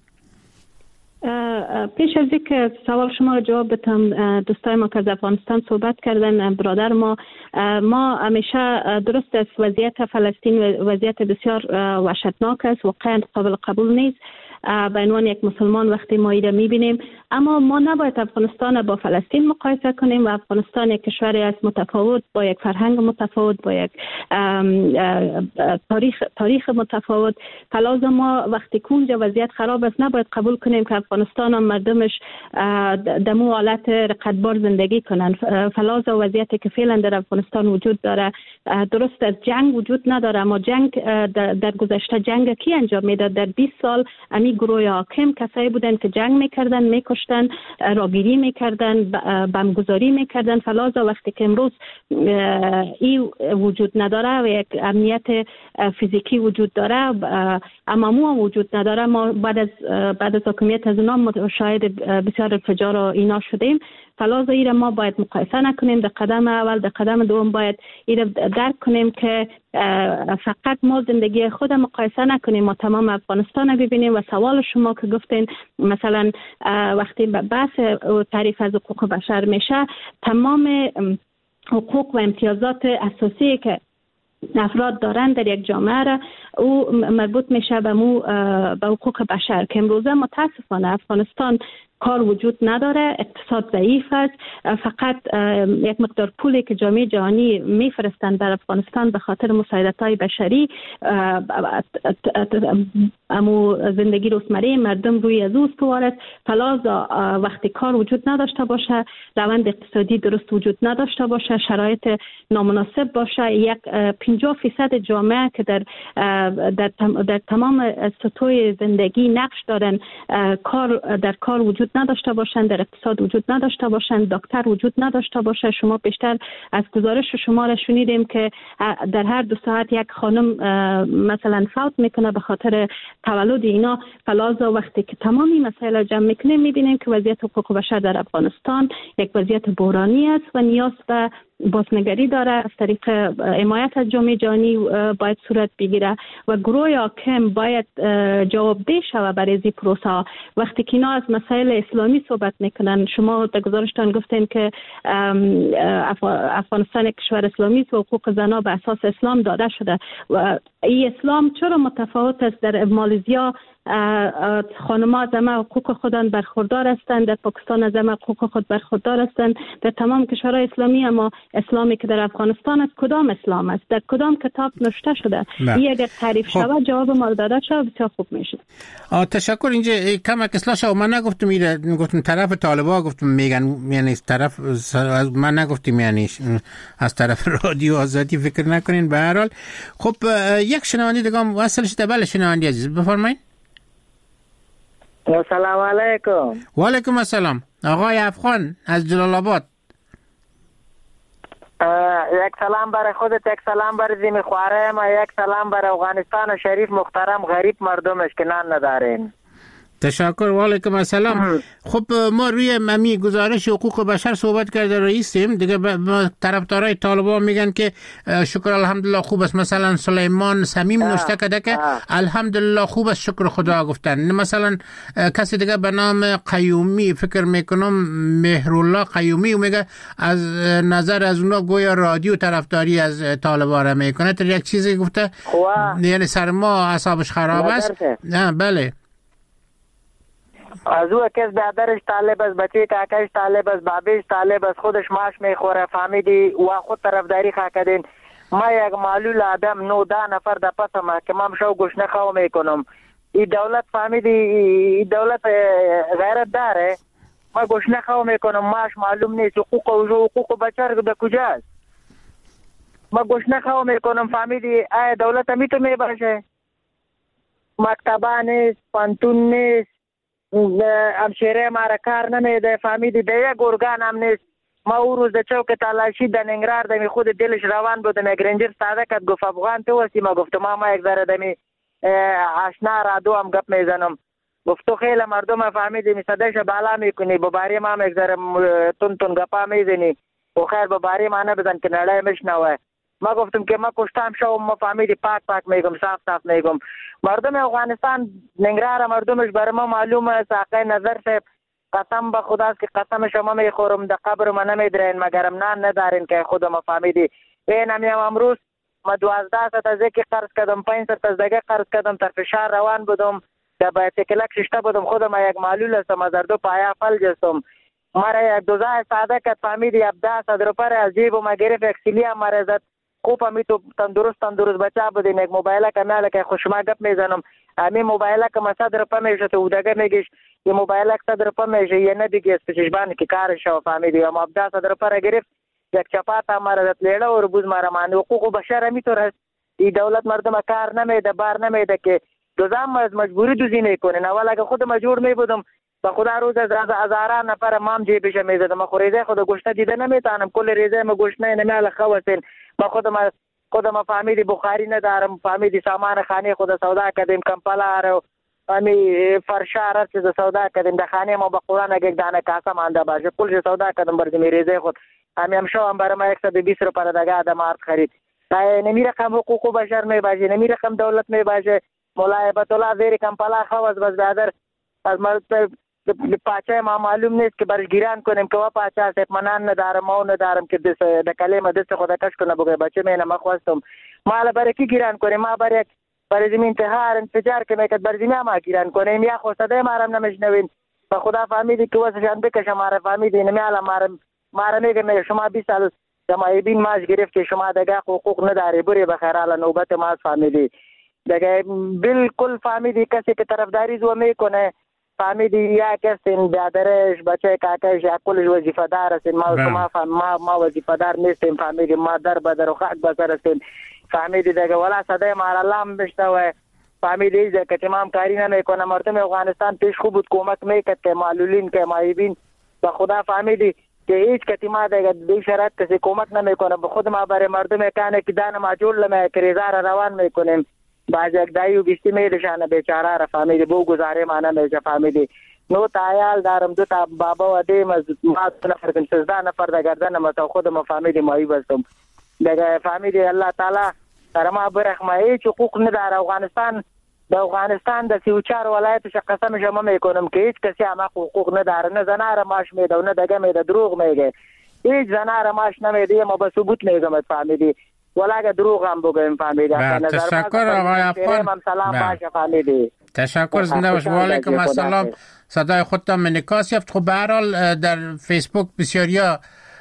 پیش از اینکه سوال شما رو جواب بدم، دوستای ما که از افغانستان صحبت کردن، برادر ما ما همیشه درست است وضعیت فلسطین وضعیت بسیار وحشتناک است، واقعا قابل قبول نیست. به عنوان یک مسلمان وقتی ما ایره میبینیم. اما ما نباید افغانستان با فلسطین مقایسه کنیم و افغانستان یک کشوری است متفاوت با یک فرهنگ متفاوت، با یک تاریخ تاریخ متفاوت. فلاز ما وقتی که اونجا وضعیت خراب است نباید قبول کنیم که افغانستان هم مردمش دمو حالت رقتبار زندگی کنن. فلاز وضعیتی که فعلا در افغانستان وجود داره درست از جنگ وجود نداره، اما جنگ در, در گذشته جنگ کی انجام میداد؟ در بیست سال امی گروه حاکم کسایی بودن که جنگ میکردن، میکشتن، راگیری میکردن، بمبگذاری میکردن. فلاز وقتی که امروز ای وجود نداره و یک امنیت فیزیکی وجود داره اما مو وجود نداره، ما بعد از بعد از حکومت از اونا شاهد بسیار انفجار و اینا شدیم. فلاز ایره ما باید مقایسه نکنیم. در قدم اول در قدم دوم باید ایره درک کنیم که فقط ما زندگی خود مقایسه نکنیم، ما تمام افغانستان رو ببینیم. و سوال شما که گفتین مثلا وقتی بحث تعریف از حقوق بشر میشه، تمام حقوق و امتیازات اساسی که افراد دارن در یک جامعه را او مربوط میشه به مو به حقوق بشر که امروزه متاسفانه افغانستان کار وجود نداره، اقتصاد ضعیف است. فقط یک مقدار پولی که جامعه جهانی میفرستند در افغانستان به خاطر مساعدت‌های بشری، امو زندگی روزمره مردم روی از او استوار است. فلازا وقتی کار وجود نداشته باشه، روند اقتصادی درست وجود نداشته باشه، شرایط نامناسب باشه، یک پنجاه فیصد جامعه که در در, در تمام سطوح زندگی نقش دارن کار در کار وجود نداشته باشند، در اقتصاد وجود نداشته باشند، دکتر وجود نداشته باشه. شما بیشتر از گزارش شما را شنیدیم که در هر دو ساعت یک خانم مثلا فوت میکنه به خاطر تولد اینا. فلازا وقتی که تمامی مسائل جمع میکنیم میبینیم که وضعیت حقوق بشر در افغانستان یک وضعیت بحرانی است و نیاز به بازنگری داره. از طریق حمایت از جامعه جهانی باید صورت بگیره و گروه حاکم باید جوابدهی شود برای این پروسه. وقتی که اینا از مسائل اسلامی صحبت میکنن، شما در گزارشتان گفتین که افغانستان یک کشور اسلامی است و حقوق زنان به اساس اسلام داده شده و این اسلام چرا متفاوت است؟ در مالزیا خانم‌ها از همه حقوق خودان برخوردار هستند، در پاکستان از همه حقوق خود برخوردار هستند، در تمام کشورهای اسلامی. اما اسلامی که در افغانستان است کدام اسلام است؟ در کدام کتاب نوشته شده؟ این اگر تعریف خب. شود جواب ما داده شود بسیار خوب میشه. تشکر. اینجا کم اصلاح شد. من نگفتم میره، گفتم طرف طالبان، گفتم میگن یعنی طرف، من نگفتم یعنی از طرف رادیو آزادی فکر نکنین. به هر حال خب یک شنونده دیگه هم وصل شده. بله شنونده عزیز بفرمایید. سلام علیکم. و علیکم السلام. آقای افغان از جلال آباد. یک سلام برای خودت، یک سلام برای زمین خواره ما، یک سلام برای افغانستان شریف محترم غریب مردمش که نان ندارین. تشکر. و علیکم السلام. خب ما روی ممی گزارش حقوق بشر صحبت کرده رئیسیم دیگه. طرفدارای طالبان میگن که شکر الحمدلله خوب است. مثلا سلیمان سمیم نوشته کرده که الحمدلله خوب است شکر خدا گفتن. مثلا کسی دیگه به نام قیومی فکر میکنم مهرالله قیومی و میگه از نظر از اونا گویا رادیو طرفداری از طالبان را میکنه. تا یک چیزی گفته یعنی سر ما اعصابش خراب است. نه بله. از او کس برادرش طالب است، بچه کاکاش طالب است، بابیش طالب است، خودش ماش میخوره، فهمیدی و خود طرفداری خاکدین. ما یک معلول آدم نو ده نفر در پس محکمه شو گوش نخواه میکنم. این دولت فهمیدی این دولت غیرت داره. ما گوش نخواه میکنم، ماش معلوم نیست، حقوق و حقوق بچه در کجاست؟ ما گوش نخواه میکنم. فهمیدی آیا دولت میتو میباشه؟ مکتبه نیست، پانتون نیست، همشیره مارا کار نمیده. فهمیدی ده یک ارگان هم نیست. ما او روز ده چوک تلاشی ده ننگرار دمی خود دلش روان بودم. یک رنجر ساده کد گفت افغان تو هستی؟ ما گفتم ما ما یک ذره دمی آشنا رادو هم گپ میزنم. گفت تو خیلی مردم فهمیدی میصدش بالا میکنی، بباری ما هم یک ذره تون تون گپا میزنی و خیر بباری ما نبزن که نړۍ مشنوه. ما گفتم که ما کشتم شو، ما فهمیدی پاک پاک میگم، صاف صاف میگم. مردم افغانستان ننگرهار مردمش برای ما معلومه است. آقای نظر صاحب قسم به خداست که قسم شما میخورم در قبر ما نمیدرین مگرم نان ندارین که خود ما فهمیدی. این همیم امروز ما دوازده ست از یکی قرض کردم، پنج ست از دیگه قرض کردم، تر فشار روان بودم. در بایسیکلک ششته بودم، خودم یک معلول هستم، از دو پایه فلج هستم. مرا یک دوزه ساده کت فهمید هفده صد روپه از جیبم گرفت، یک سیلی هم مرا زد. خوب همی تو تندرست تندرست بچه بودیم، یک موبایل که میاله که خوشما گپ میزنم. امی موبایل که ما صد روپه میشه تو اودگه میگیش، یه موبایل که صد روپه میشه یه ندیگه اسپیشش بانی که کارش و فهمیدی. اما هفده صد روپه را گرفت، یک چپات هم مرا زد لیده و ربوز مرا مانی. حقوق بشر همی طور هست، این دولت مردم کار نمیده، بار نمیده که دوزم از مجبوری دوزی میکنه. اول اگه خود مجبور میبودم با خدا روز از هزاران نفر مام جیبش میزدم، خو ریزه خود گوشت دیده نمیتونم، کل ریزه ما گوشت نه نمیاله خواسین. ما خودم خودم فهمیدی بخاری ندارم، فهمیدی سامان خانه خود سودا کردیم، کمپلا رو امی فرشار چیز سودا کردیم، در خانه ما با قرآن یک دانه کاسه مانده باشه کلش سودا کردم بردیم ریزه خود. امی هم شو هم برای ما صد و بیست روپیه دگه آدم آرد خرید. نمی رقم حقوق بشر می باشه، نمی رقم دولت می باشه. مولا هیبت الله زیر کمپلا خواست بس بیادر از مرد پاچه ما معلوم نیست که برش گیران کنیم که و پاچه هست اطمینان ندارم و ندارم که دست دکلیم دست خود کش کنه بگه بچه مینه ما خواستم. ما حالا برای کی گیران کنیم؟ ما برای برای زمین انتحار انفجار که میکرد برای زمین ما گیران کنیم یا خواسته مارم نمیشنوین. با خدا فهمیدی که واسشان بکشه ماره فهمیدی نمیالا مارم ماره میگه میگه شما بیست سال جماعیبین ماش گرفت که شما دگه حقوق نداری بری بخیر حالا نوبت ما فهمیدی دگه بالکل فهمیدی کسی که طرفداری زو میکنه فهمیدی یا کسی بیادرش بچه کاکش یا کلش وظیفه دار هستین. ما ما ما ما وظیفه دار نیستیم فهمیدی، ما در بدر و خاک بسر هستیم فهمیدی دگه ولا صدای مار الله هم بشنوه فهمیدی ایزه که تمام کاری نمیکنه. مردم افغانستان پیش خوب بود کمک میکرد که معلولین که مایبین به خدا فهمیدی که هیچ کتی ما دیگه بی شرط کسی کمک نمیکنه. به خود ما برای مردم کانه که دانه ما جور لمه کریزار روان میکنیم باز یک دایو بیستی میلشانه بیچاره را فهمیدی بو گزاره ما نمیشه فهمیدی. نو تایال دارم دو تا بابا و دیم از ما نفر کن سزده نفر دا گردن ما تا خود ما فهمیدی مایی بستم دیگه فهمیدی الله تعالی در ما برخمه هیچ حقوق نداره. افغانستان در افغانستان در سی و چهار ولایتش قسم شما میکنم که هیچ کسی هم حقوق نداره، نه زنار ماش میده و نه دگه میده دروغ میگه. هیچ زنار ماش نمیده ما به ثبوت میگم فهمیدی ولی اگه دروغ هم بگم فهمیدی. تشکر آقای افغان. سلام باشه فهمیدی. تشکر زنده باش. و علیکم السلام. صدای خودتان انعکاس یافت. خب به هر حال در فیسبوک بسیاریا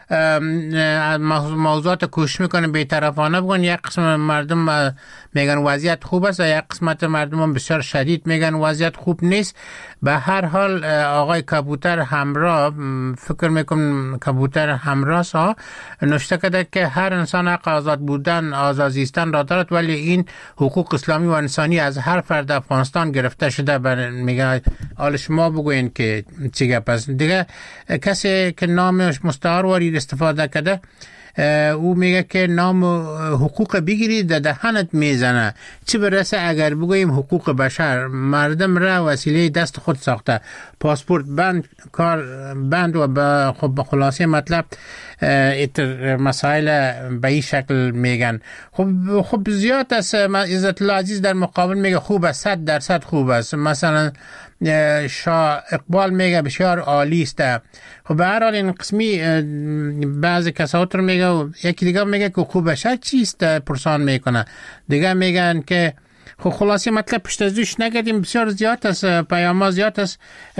موضوعات کوشش میکنه بی‌طرفانه بگن. یک قسم مردم میگن وضعیت خوب است و یک قسمت مردم هم بسیار شدید میگن وضعیت خوب نیست. به هر حال آقای کبوتر همراه فکر میکنم کبوتر همراه ها نوشته کرده که هر انسان حق آزاد بودن آزاد زیستن را دارد ولی این حقوق اسلامی و انسانی از هر فرد افغانستان گرفته شده. بر میگه حال شما بگوین که چیه پس دیگه کسی که نامش مستعار وارد استفاده کرده او میگه که نام حقوق بگیرید در دهنت میزنه. چی برسه اگر بگوییم حقوق بشر؟ مردم را وسیله دست خود ساخته، پاسپورت بند، کار بند و خب خلاصه مطلب ایتر مسائل به این شکل میگن. خب خب زیاد است. عزت الله عزیز در مقابل میگه خوب است، صد درصد خوب است. مثلا شاه اقبال میگه بسیار عالی است. خب به هر حال این قسمی بعضی کسات رو میگه و یکی دیگه میگه که خوب بشر چیست پرسان میکنه، دیگه میگن که خب خلاصی مطلب پشت از دوش نگردیم. بسیار زیاد است، پیام زیاد است.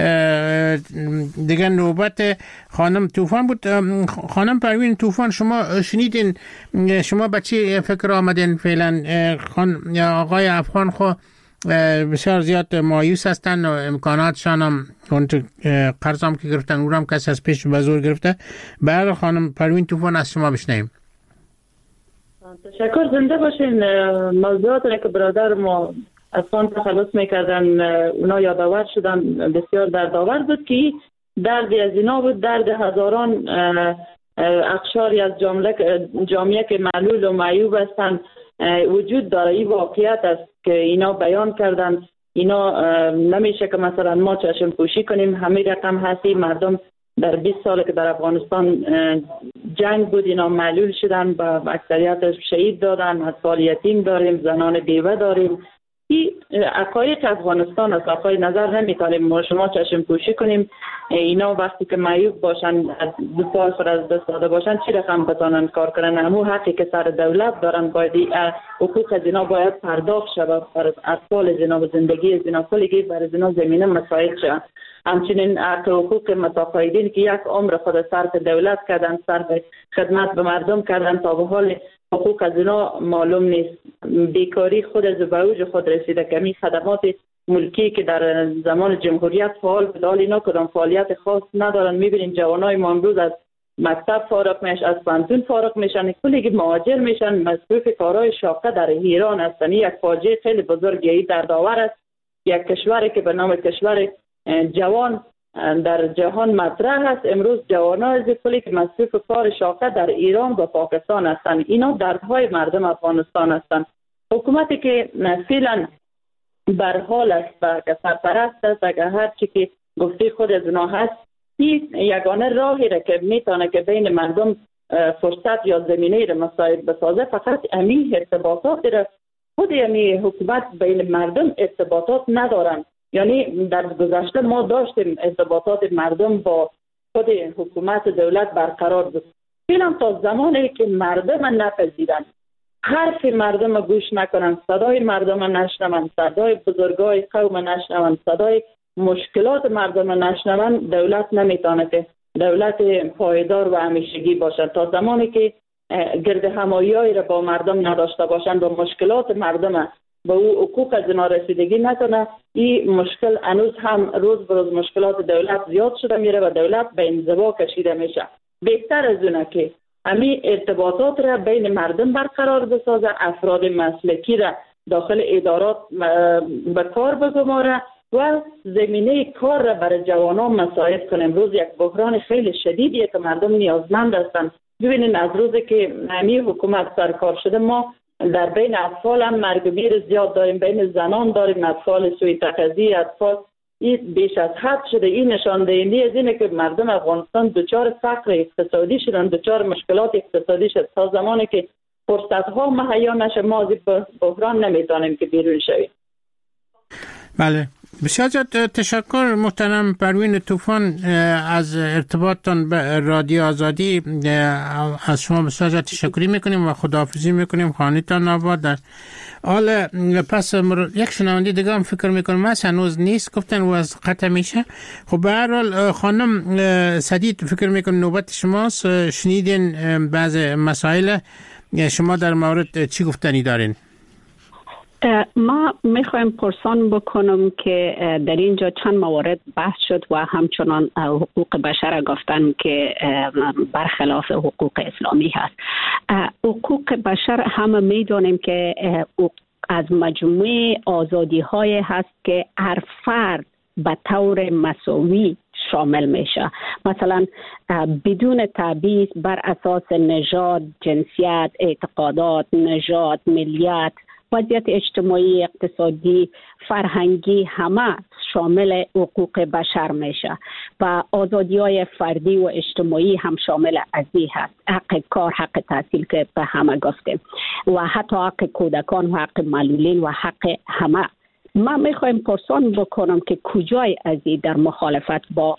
دیگه نوبت خانم طوفان بود. خانم پروین طوفان شما شنیدین، شما به چی فکر آمدین فعلا؟ خان آقای افغان خو بسیار زیاد مایوس هستن و امکاناتشان هم اون قرض هم که گرفتن اون هم کسی از پیش به زور گرفته. بعد خانم پروین طوفان از شما بشنویم. تشکر، زنده باشین. موضوعاتی که برادر ما افغان تخلص میکردن اونا یادآور شدن بسیار دردآور بود که دردی از اینا بود، درد هزاران اقشاری از جامعه که معلول و معیوب هستن وجود داره. این واقعیت است که اینا بیان کردن. اینا نمیشه که مثلا ما چشم پوشی کنیم. همه رقم هستی مردم در بیست سال که در افغانستان جنگ بود اینا معلول شدن و اکثریت شهید دادن. اطفال یتیم داریم، زنان بیوه داریم، این حقایق افغانستان است. آقای نظر نمیتونیم ما شما چشم پوشی کنیم اینا وقتی که معیوب باشن دو پای خود از دست داده باشن چی رقم بتانن کار کنن. همو حقی که سر دولت دارن باید حقوق از اینا باید پرداخت شود بر اطفال از اینا و زندگی از اینا کلگی بر از اینا زمینه مساعد شد. همچنین حقوق متقاعدین که یک عمر خود صرف دولت کردن صرف خدمت به مردم کردن تا به حال حقوق از اینا معلوم نیست. بیکاری خود از به اوج خود رسیده که می خدمات ملکی که در زمان جمهوریت فعال بود حال اینا کدام فعالیت خاص ندارن. میبینین جوانای ما امروز از مکتب فارغ میشن از پانتون فارغ میشن کلی مهاجر میشن مصروف کارهای شاقه در ایران هستن. یک فاجعه خیلی بزرگی در داور است. یک کشوری که به نام کشور جوان در جهان مطرح است امروز جوانان از کلی که مصروف کار شاقه در ایران و پاکستان هستند. اینا دردهای مردم افغانستان هستند. حکومتی که فعلا بر حال است و که سرپرست است اگر هر چی که گفته خود از اونا هست این یگانه راهی را که میتونه که بین مردم فرصت یا زمینه را مساعد بسازه فقط امی ارتباطات را خود امی حکومت بین مردم ارتباطات ندارن. یعنی در گذشته ما داشتیم ارتباطات مردم با خود حکومت دولت برقرار بود. فعلا تا زمانی که مردم نپذیرن حرف مردم گوش نکنن صدای مردم نشنون صدای بزرگای قوم نشنون صدای مشکلات مردم نشنون دولت نمیتونه که دولت پایدار و همیشگی باشد. تا زمانی که گرد همایی‌ای را با مردم نداشته باشند و مشکلات مردم به او حقوق از اینا رسیدگی نکنه این مشکل هنوز هم روز به روز مشکلات دولت زیاد شده میره و دولت به انزوا کشیده میشه. بهتر از اونه که همین ارتباطات را بین مردم برقرار بسازه افراد مسلکی را داخل ادارات به کار بگماره و زمینه کار را برای جوانان مساعد کنه. امروز یک بحران خیلی شدیدیه که مردم نیازمند هستند. ببینید از روزی که همین حکومت سرکار شده ما در بین اطفال هم مرگ و میر زیاد داریم بین زنان داریم اطفال سوی تغذیه اطفال این بیش از حد شده. این نشان دهنده از اینه که مردم افغانستان دچار فقر اقتصادی شدن دچار مشکلات اقتصادی شد. تا زمانی که فرصت ها مهیا نشه ما از بحران نمیتونیم که بیرون شویم. بله بسیار زیاد تشکر محترم پروین طوفان از ارتباطتان به رادیو آزادی. از شما بسیار زیاد تشکری میکنیم و خداحافظی میکنیم. خانه‌تان آباد. در حال پس یک شنونده دیگه هم فکر میکنم من هنوز نیست گفتن و از قطع میشه. خب به هر حال خانم سدید فکر میکنم نوبت شماست. شنیدین بعض مسائل شما در مورد چی گفتنی دارین؟ ما میخوایم پرسان بکنم که در اینجا چند موارد بحث شد و همچنان حقوق بشر گفتن که برخلاف حقوق اسلامی هست. حقوق بشر همه میدونیم که از مجموعه آزادی های هست که هر فرد به طور مساوی شامل میشه. مثلا بدون تبعیض بر اساس نژاد، جنسیت، اعتقادات، نژاد، ملیت، وضعیت اجتماعی، اقتصادی، فرهنگی همه شامل حقوق بشر میشه و آزادی‌های فردی و اجتماعی هم شامل ازی هست. حق کار، حق تحصیل که به همه گفتیم و حتی حق کودکان و حق معلولین و حق همه. من میخوایم پرسان بکنم که کجای ازی در مخالفت با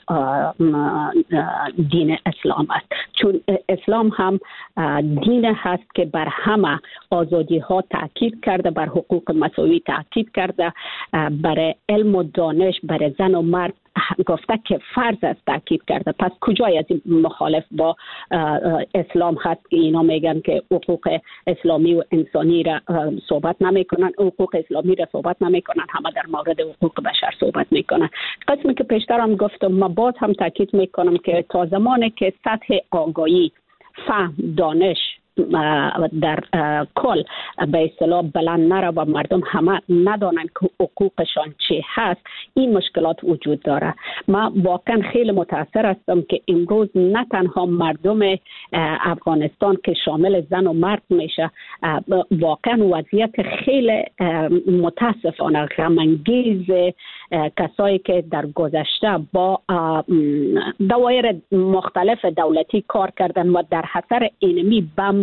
دین اسلام است؟ چون اسلام هم دین هست که بر همه آزادی ها تاکید کرده، بر حقوق مساوی تاکید کرده، بر علم و دانش، بر زن و مرد گفته که فرض است تاکید کرده. پس کجای از مخالف با اسلام هست که اینا میگن که حقوق اسلامی و انسانی را صحبت نمیکنن، حقوق اسلامی را صحبت نمیکنن، همه در مورد حقوق بشر صحبت میکنن. قسمی که پیشتر هم گفتم ما باز هم تاکید میکنم که تا زمانی که سطح آگاهی، فهم، دانش در کل به اصطلاح بلند نره و مردم همه ندانن که حقوقشان چی هست، این مشکلات وجود داره. من واقعا خیلی متاثر هستم که امروز نه تنها مردم افغانستان که شامل زن و مرد میشه، واقعا وضعیت خیلی متاسفانه غم انگیز کسایی که در گذشته با دوایر مختلف دولتی کار کردن و در اثر اینمی بمب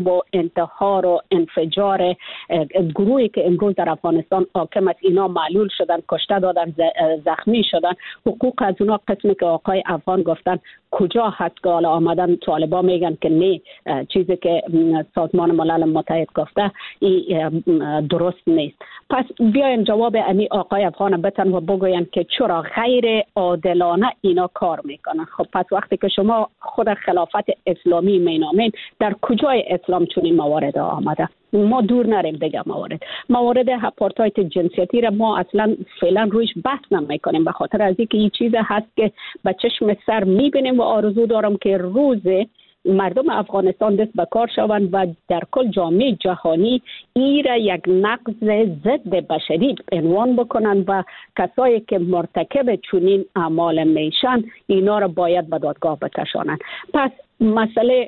بومب و انتحار و انفجار گروهی که امروز در افغانستان حاکم است، اینا معلول شدن، کشته دادن، زخمی شدن. حقوق از اونا قسمی که آقای افغان گفتن کجا هست که حالا آمدن طالبان میگن که نه، چیزی که سازمان ملل متحد گفته این درست نیست. پس بیاین جواب امی آقای افغان بتن و بگوین که چرا غیر عادلانه اینا کار میکنن. خب پس وقتی که شما خود خلافت اسلامی مینامین، در کجای اسلام چنین موارد آمده؟ ما دور نریم دیگه موارد موارد اپارتاید جنسیتی را ما اصلا فعلا رویش بحث نمیکنیم، به خاطر از اینکه این چیز هست که به چشم سر میبینیم و آرزو دارم که روز مردم افغانستان دست به کار شوند و در کل جامعه جهانی این را یک نقض ضد بشری عنوان بکنند و کسایی که مرتکب چنین اعمال میشن اینا را باید به دادگاه بکشانند. پس مسئله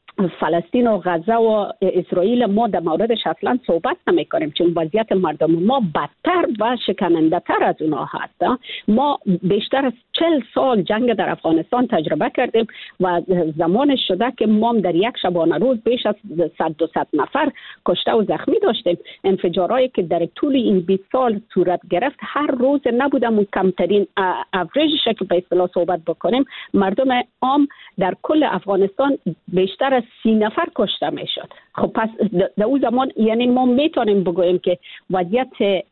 فلسطین و غزه و اسرائیل ما در موردش اصلا صحبت نمی کنیم، چون وضعیت مردم ما بدتر و شکننده تر از اونها هست. ما بیشتر از چل سال جنگ در افغانستان تجربه کردیم و زمان شده که ما در یک شبانه روز بیش از صد دو صد نفر کشته و زخمی داشتیم. انفجارهایی که در طول این بیست سال صورت گرفت هر روز نبودم و کمترین اوریجش که به اصطلاح صحبت بکنیم، مردم عام در کل افغانستان بیشتر از سی نفر کشته میشد. خب پس در اون زمان یعنی ما میتونیم بگوییم که وضعیت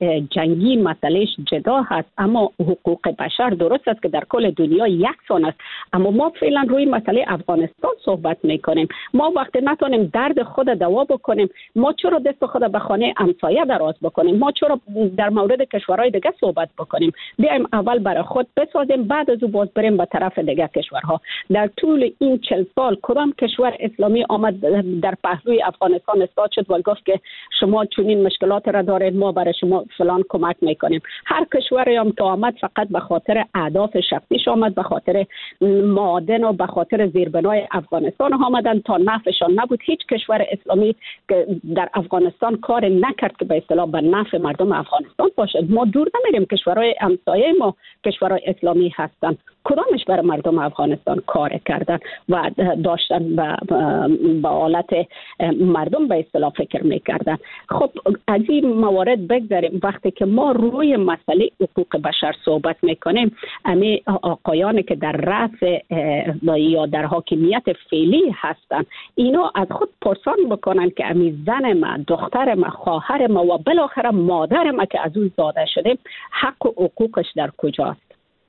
جنگی مسئلهش جدا هست، اما حقوق بشر درست است که در کل دنیا یکسان است. اما ما فعلا روی مسئله افغانستان صحبت میکنیم. ما وقتی نتونیم درد خود دوا بکنیم، ما چرا دست خود به خانه همسایه دراز بکنیم؟ ما چرا در مورد کشورهای دیگه صحبت بکنیم؟ بیایم اول برای خود بسازیم، بعد از اون باز بریم به طرف دیگه کشورها. در طول این چل سال کدام کشور اسلامی آمد در پهلوی افغانستان استاد شد و گفت که شما چنین مشکلات را دارید، ما برای شما فلان کمک میکنیم؟ هر کشوری هم که آمد فقط به خاطر اهداف شخصیش آمد، به خاطر معادن و به خاطر زیربنای افغانستان آمدن، تا نفعشان نبود. هیچ کشور اسلامی که در افغانستان کار نکرد که به اصطلاح به نفع مردم افغانستان باشد. ما دور نمیریم، کشورهای همسایه ما کشورهای اسلامی هستن، کدامش برای مردم افغانستان کار کردن و داشتن به حالت مردم به اصطلاح فکر میکردن. خب از این موارد بگذاریم. وقتی که ما روی مسئله حقوق بشر صحبت میکنیم، امی آقایانی که در رأس یا در حاکمیت فعلی هستن، اینا از خود پرسان بکنن که امی زن ما، دختر ما، خواهر ما و بالاخره مادر ما که از اون زاده شده، حق و حقوقش در کجاست؟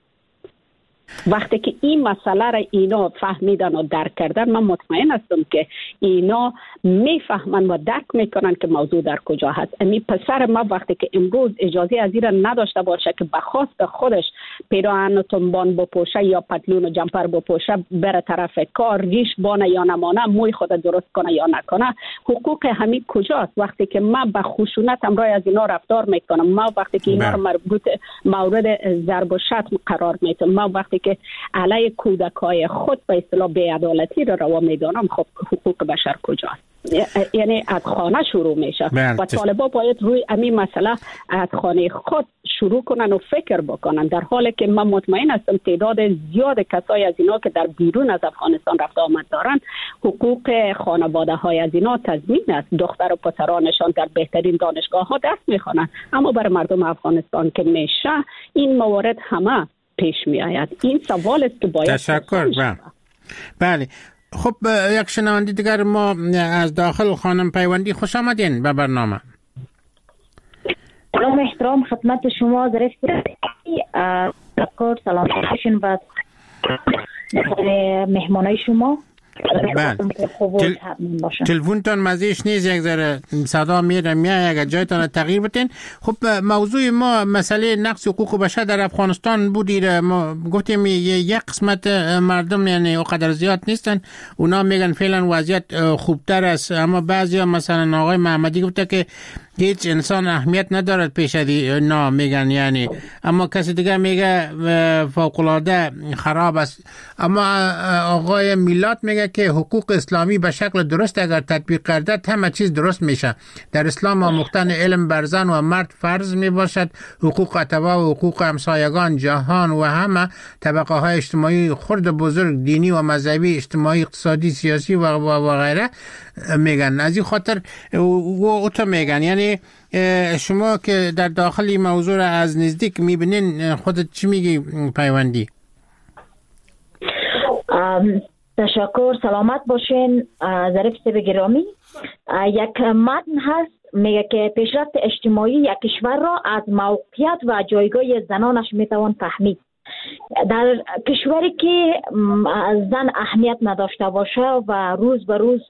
وقتی که این مسئله را اینا فهمیدن و درک کردن، من مطمئن هستم که اینا میفهمن و درک میکنن که موضوع در کجا هست. امی پسر ما وقتی که امروز اجازه از این را نداشته باشه که بخواست خودش پیراهن و تنبان بپوشه یا پتلون و جمپر بپوشه، بره طرف کار، ریش بانه یا نمانه، موی خود درست کنه یا نکنه، حقوق همین کجاست؟ وقتی که من به خشونت همراه از اینا رفتار میکنم، ما وقتی که اینا رو مربوط مورد ضرب و شتم قرار میدم، ما وقتی که علیه کودکای خود به اصطلاح بی‌عدالتی را روا میدانم، خب حقوق بشر کجاست؟ یعنی از خانه شروع میشه و طالبا باید روی همین مسئله از خانه خود شروع کنن و فکر بکنن، در حالی که من مطمئن هستم تعداد زیاد کسای از اینا که در بیرون از افغانستان رفت آمد دارن، حقوق خانواده های از اینا تضمین است. دختر و پسرانشان در بهترین دانشگاه ها درس میخوانن، اما برای مردم افغانستان که میشه این موارد همه پیش می آید. این سوال است که باید تشکر. بله. خب یک شنونده دیگر ما از داخل، خانم پیوندی، خوش آمدین به برنامه. سلام احترام خدمت شما ظریف تشکر، سلام علیکم و مهمانای شما. بله. تل... تلفونتان مزیش نیست، یک ذره صدا میره میاد، اگر جایتان تغییر بتین. خب موضوع ما مسئله نقض حقوق بشر در افغانستان بودی. ما گفتیم یک قسمت مردم یعنی اونقدر زیاد نیستن، اونا میگن فعلا وضعیت خوبتر است، اما بعضیا مثلا آقای محمدی گفته که هیچ انسان اهمیت ندارد پیش دی نه میگن یعنی، اما کسی دیگه میگه فوق العاده خراب است. اما آقای میلاد میگه که حقوق اسلامی به شکل درست اگر تطبیق گردد همه چیز درست میشه. در اسلام آموختن علم بر زن و مرد فرض میباشد. حقوق اتباع و حقوق همسایگان جهان و همه طبقه های اجتماعی خرد و بزرگ، دینی و مذهبی، اجتماعی، اقتصادی، سیاسی و و غیره میگن. از این خاطر و اوتو میگن یعنی شما که در داخل این موضوع را از نزدیک میبینین خودت چی میگی پیوندی؟ تشکر، سلامت باشین. ظریف صاحب گرامی، یک متن هست میگه که پیشرفت اجتماعی یک کشور را از موقعیت و جایگاه زنانش میتوان فهمید. در کشوری که زن اهمیت نداشته باشه و روز به روز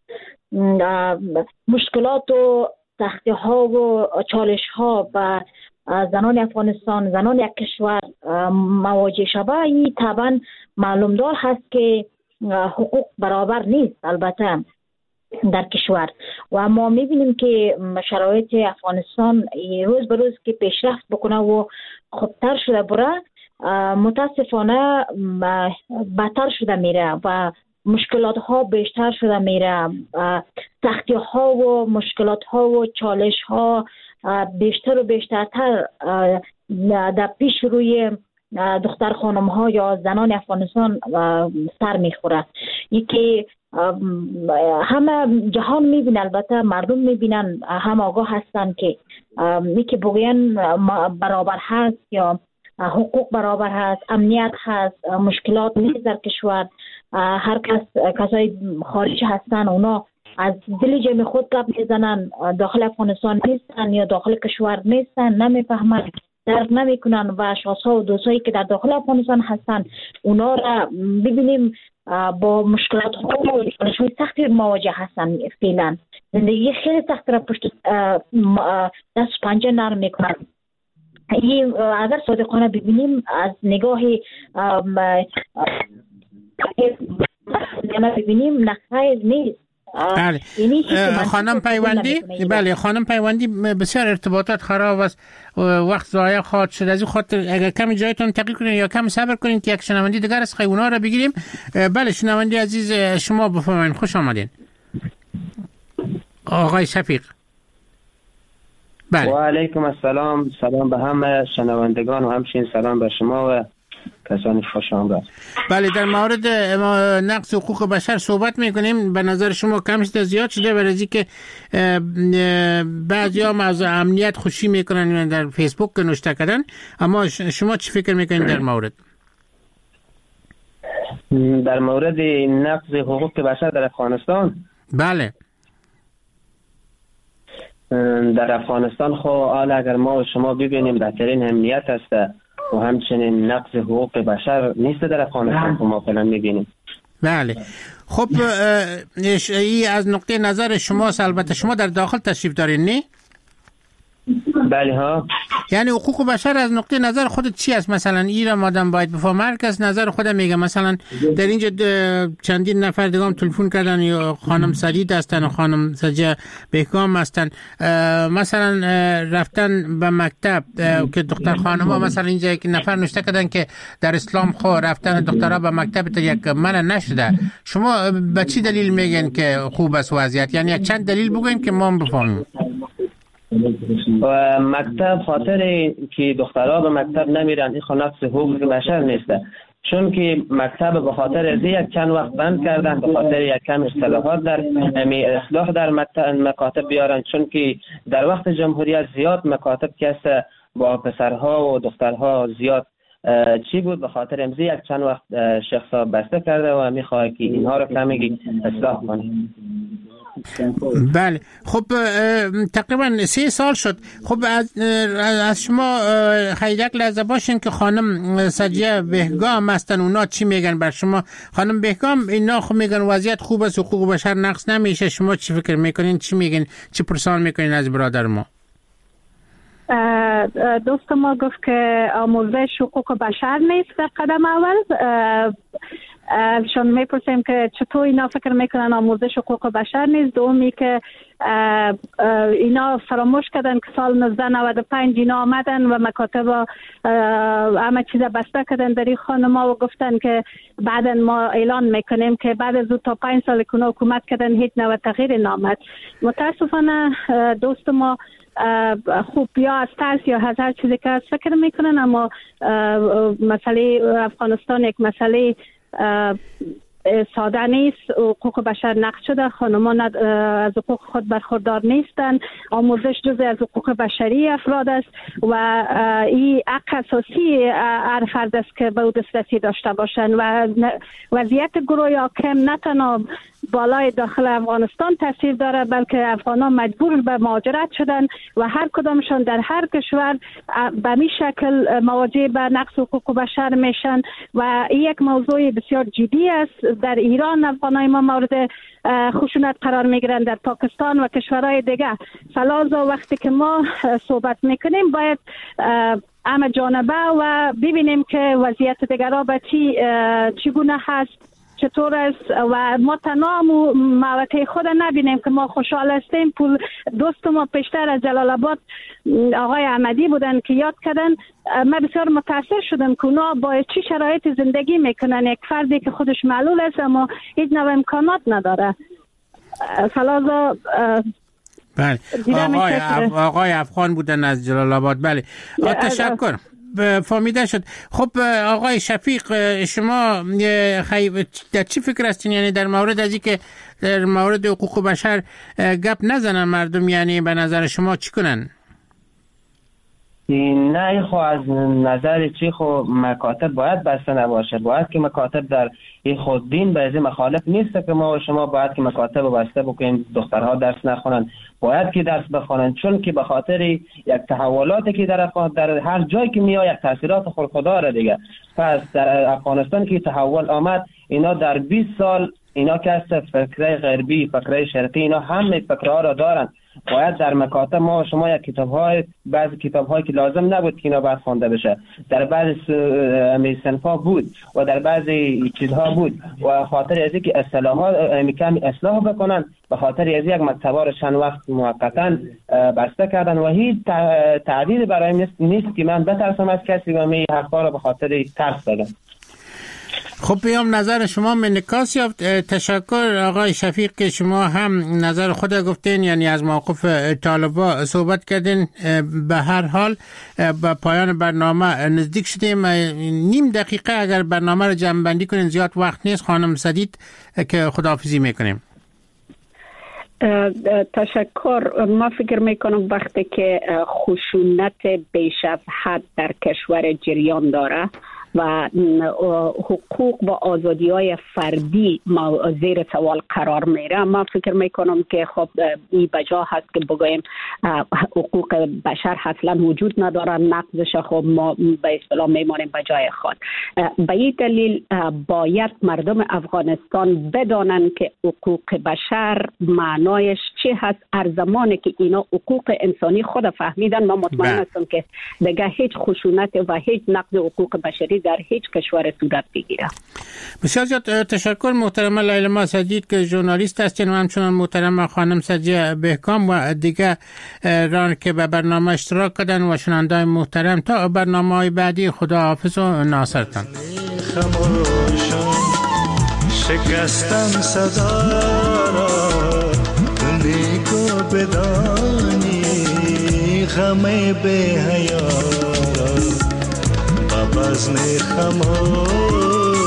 مشکلات و سختی ها و چالش ها و زنان افغانستان، زنان یک کشور مواجه شده، این طبعا معلوم دار هست که حقوق برابر نیست البته در کشور. و ما میبینیم که شرایط افغانستان روز به روز که پیشرفت بکنه و خوبتر شده بره، متاسفانه بدتر شده میره و مشکلات ها بیشتر شده میره، سختی ها و مشکلات ها و چالش ها بیشتر و بیشترتر در پیش روی دختر خانم ها یا زنان افغانستان سر میخوره. یکی همه جهان میبینن، البته مردم میبینن، هم آگاه هستن که یکی بگوین برابر هست یا حقوق برابر هست، امنیت هست، مشکلات نیست در کشور. هر کس کسای خارجی هستن اونا از دل جمع خود گپ میزنن، داخل افغانستان نیستن یا داخل کشور نیستن، نمیفهمن، درک نمیکنن و اشخاص و دوستایی که در داخل افغانستان هستن اونا را ببینیم با مشکلات ها و چالش‌های سختی مواجه هستن. فعلا زندگی خیلی سخت را پشت دست پنجه نرم میکنن. این اگر صادقانه ببینیم از نگاه ببینیم نقص نیست. بله خانم پیوندی، بله خانم پیوندی، بسیار ارتباطات خراب است، وقت ضایع خواهد شد. از این خاطر اگر کمی جایتون تغییر کنین یا کم صبر کنین که یک شنوندی دیگر از اونا را بگیریم. بله شنوندی عزیز شما بفرمایید، خوش آمدین آقای شفیق. بله. و علیکم السلام، سلام به همه شنوندگان و همچنین سلام به شما و کسانی خوش آمد. بله در مورد نقض حقوق بشر صحبت میکنیم. به نظر شما کم شده زیاد شده؟ برای که بعضیا موضوع امنیت خوشی میکنن در فیسبوک نوشته کردن، اما شما چی فکر میکنید در مورد در مورد نقض حقوق بشر در افغانستان؟ بله در افغانستان خو حالا اگر ما و شما ببینیم بهترین امنیت است و همچنین نقض حقوق بشر نیست در افغانستان که ما فعلا میبینیم. بله خب این از نقطه نظر شما، البته شما در داخل تشریف دارین نه؟ بله ها. یعنی حقوق بشر از نقطه نظر خودت چی است؟ مثلا ایران آدم باید بفهم، هر کس نظر خودم میگه. مثلا در اینجا چندین نفر دیگه تلفن کردن، یا خانم سدید هستن و خانم سجه بهگام هستن، مثلا رفتن به مکتب که دختر خانم ها، مثلا اینجا یک نفر نوشته کردن که در اسلام خو رفتن دخترها به مکتب تا یک من نشده. شما به چی دلیل میگن که خوب است وضعیت؟ یعنی یک چند دلیل بگوین که ما بفهمیم. و مکتب خاطر که دخترها به مکتب نمیرن این نقض حقوق بشر نیسته، چون که مکتب به خاطر از یک چند وقت بند کردن، به خاطر یک کم اصلاحات در اصلاح در مکاتب بیارن، چون که در وقت جمهوریت زیاد مکاتب که با پسرها و دخترها زیاد چی بود، به خاطر امضی یک چند وقت شخصا بسته کرده و میخواد که اینها رو کمی اصلاح کنه. بله خب تقریبا سه سال شد. خب از, از شما خیلی یک لحظه باشین که خانم سجیه بهگام هستن، اونا چی میگن بر شما؟ خانم بهگام اینا خب میگن وضعیت خوب است، حقوق بشر نقض نمیشه. شما چی فکر میکنین؟ چی میگین؟ چی پرسان میکنین از برادر ما؟ دوست ما گفت که آموزش حقوق بشر نیست در قدم اول. شان میپرسیم که چطور اینا فکر میکنن آموزش حقوق بشر نیست. دومی که اینا فراموش کردن که سال نوزده نود و پنج اینا آمدن و مکاتب همه چیز بسته کردن در این خانما و گفتن که بعدا ما اعلان میکنیم که بعد از تا پنج سال که حکومت کردن هیچ نوع تغییر نامد. متاسفانه دوست ما خوب یا از ترس یا از هر چیزی که از فکر میکنن، اما مسئله افغانستان یک مسئله ساده نیست. حقوق بشر نقض شده، خانمان از حقوق خود برخوردار نیستند. آموزش جزء از حقوق بشری افراد است و این حق اساسی هر فرد است که به او دسترسی داشته باشند و وضعیت گروه حاکم نه تنها بالای داخل افغانستان تاثیر داره، بلکه افغانان مجبور به مهاجرت شدن و هر کدامشان در هر کشور به می شکل مواجه به نقض حقوق بشر میشن و این یک موضوع بسیار جدی است. در ایران افغانای ما مورد خشونت قرار میگیرند، در پاکستان و کشورهای دیگه. فلازا وقتی که ما صحبت میکنیم باید همه جانبه و ببینیم که وضعیت دیگرها به چی چگونه هست، چطور است و ما تنها موقع خود نبینیم که ما خوشحال هستیم. پول دوست ما پیشتر از جلال آباد آقای احمدی بودن که یاد کردن. من بسیار متاثر شدم که اونا با چی شرایط زندگی میکنن. یک فردی که خودش معلول است اما هیچ نوع امکانات نداره. فلازا بله آقای, اف... آقای افغان بودن از جلال آباد. بله تشکر، فهمیده شد. خب آقای شفیق، شما خیلی در چی فکر هستین؟ یعنی در مورد از اینکه در مورد حقوق بشر گپ نزنن مردم، یعنی به نظر شما چی کنن؟ نه خو از نظر چی خو مکاتب باید بسته نباشه. باید که مکاتب در این خود دین به ازی مخالف نیست که ما و شما باید که مکاتب بسته بکنیم دخترها درس نخونن. باید که درس بخونن، چون که به خاطر یک تحولاتی که در در هر جایی که میاد یک تاثیرات خودخداره دیگه. پس در افغانستان که تحول آمد، اینا در بیست سال اینا که از فکرای غربی، فکرای شرقی، اینا همه فکرها را دارن. باید در مکاتب ما و شما یک کتاب‌های بعضی کتاب‌هایی که لازم نبود که اینا باید خوانده بشه، در بعضی صنف‌ها بود و در بعضی چیزها بود و خاطر از اینکه اصلاحات کمی اصلاح بکنن، به خاطر از یک مکتبا رو چند وقت موقتا بسته کردن و هیچ تعدیل برای نیست, نیست که من بترسم از کسی و می حقا رو به خاطر ترس دادم. خب بیام نظر شما منکاس یافت. تشکر آقای شفیق که شما هم نظر خود گفتین، یعنی از موقف طالبا صحبت کردین. به هر حال به پایان برنامه نزدیک شدیم. نیم دقیقه اگر برنامه رو جمع بندی کنین، زیاد وقت نیست. خانم سدید که خداحافظی میکنیم. تشکر. ما فکر میکنم وقتی که خشونت بیش از حد در کشور جریان داره و حقوق و آزادی های فردی زیر سوال قرار میره، ما فکر میکنم که خب این بجا هست که بگویم حقوق بشر اصلا وجود نداره، نقضش خب ما به اصطلاح میمانیم بجای خود. به این دلیل باید مردم افغانستان بدانند که حقوق بشر معنایش چی هست. هر زمانی که اینا حقوق انسانی خود فهمیدن، ما مطمئن هستم که دیگه هیچ خشونت و هیچ نقض حقوق بشری در هیچ کشور صورت بگیره. بسیار زیاد تشکر محترم لیلا سدید که ژورنالیست هستین و همچنان محترم خانم سجیه بهکام و دیگه ران که به برنامه اشتراک کردن و شنوندگان محترم. تا برنامه‌های بعدی خداحافظ و ناصرتان. شکستم صدا را نیکو بدانی، غم به حیا بزن خموشم.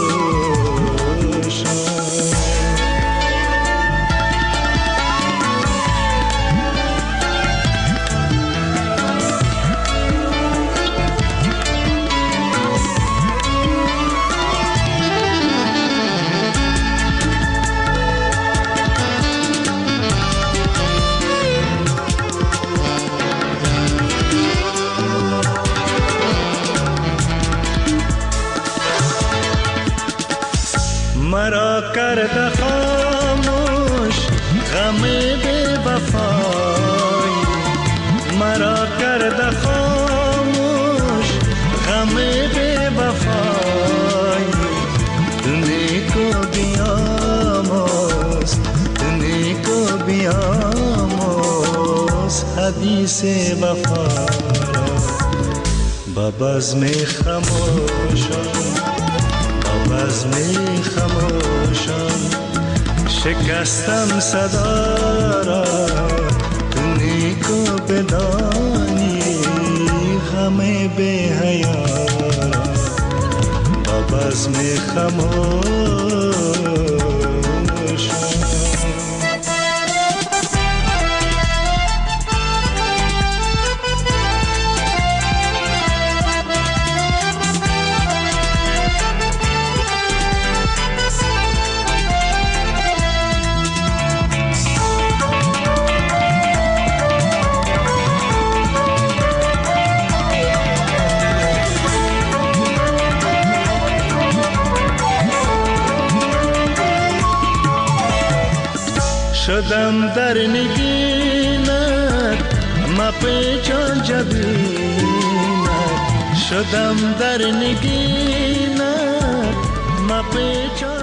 مرا کرده خاموش غم بی وفای، مرا کرده خاموش غم بی وفای، نیکو بیاموز تو نیکو بیاموز حدیث وفا با بزم خموشان با بزم خموشان شکستم صدا را تو نیکو بدانی غم بی حیا با بزم خموشان. شدم در نگینت ما پیچان جبینت شدم در نگینت ما پیچان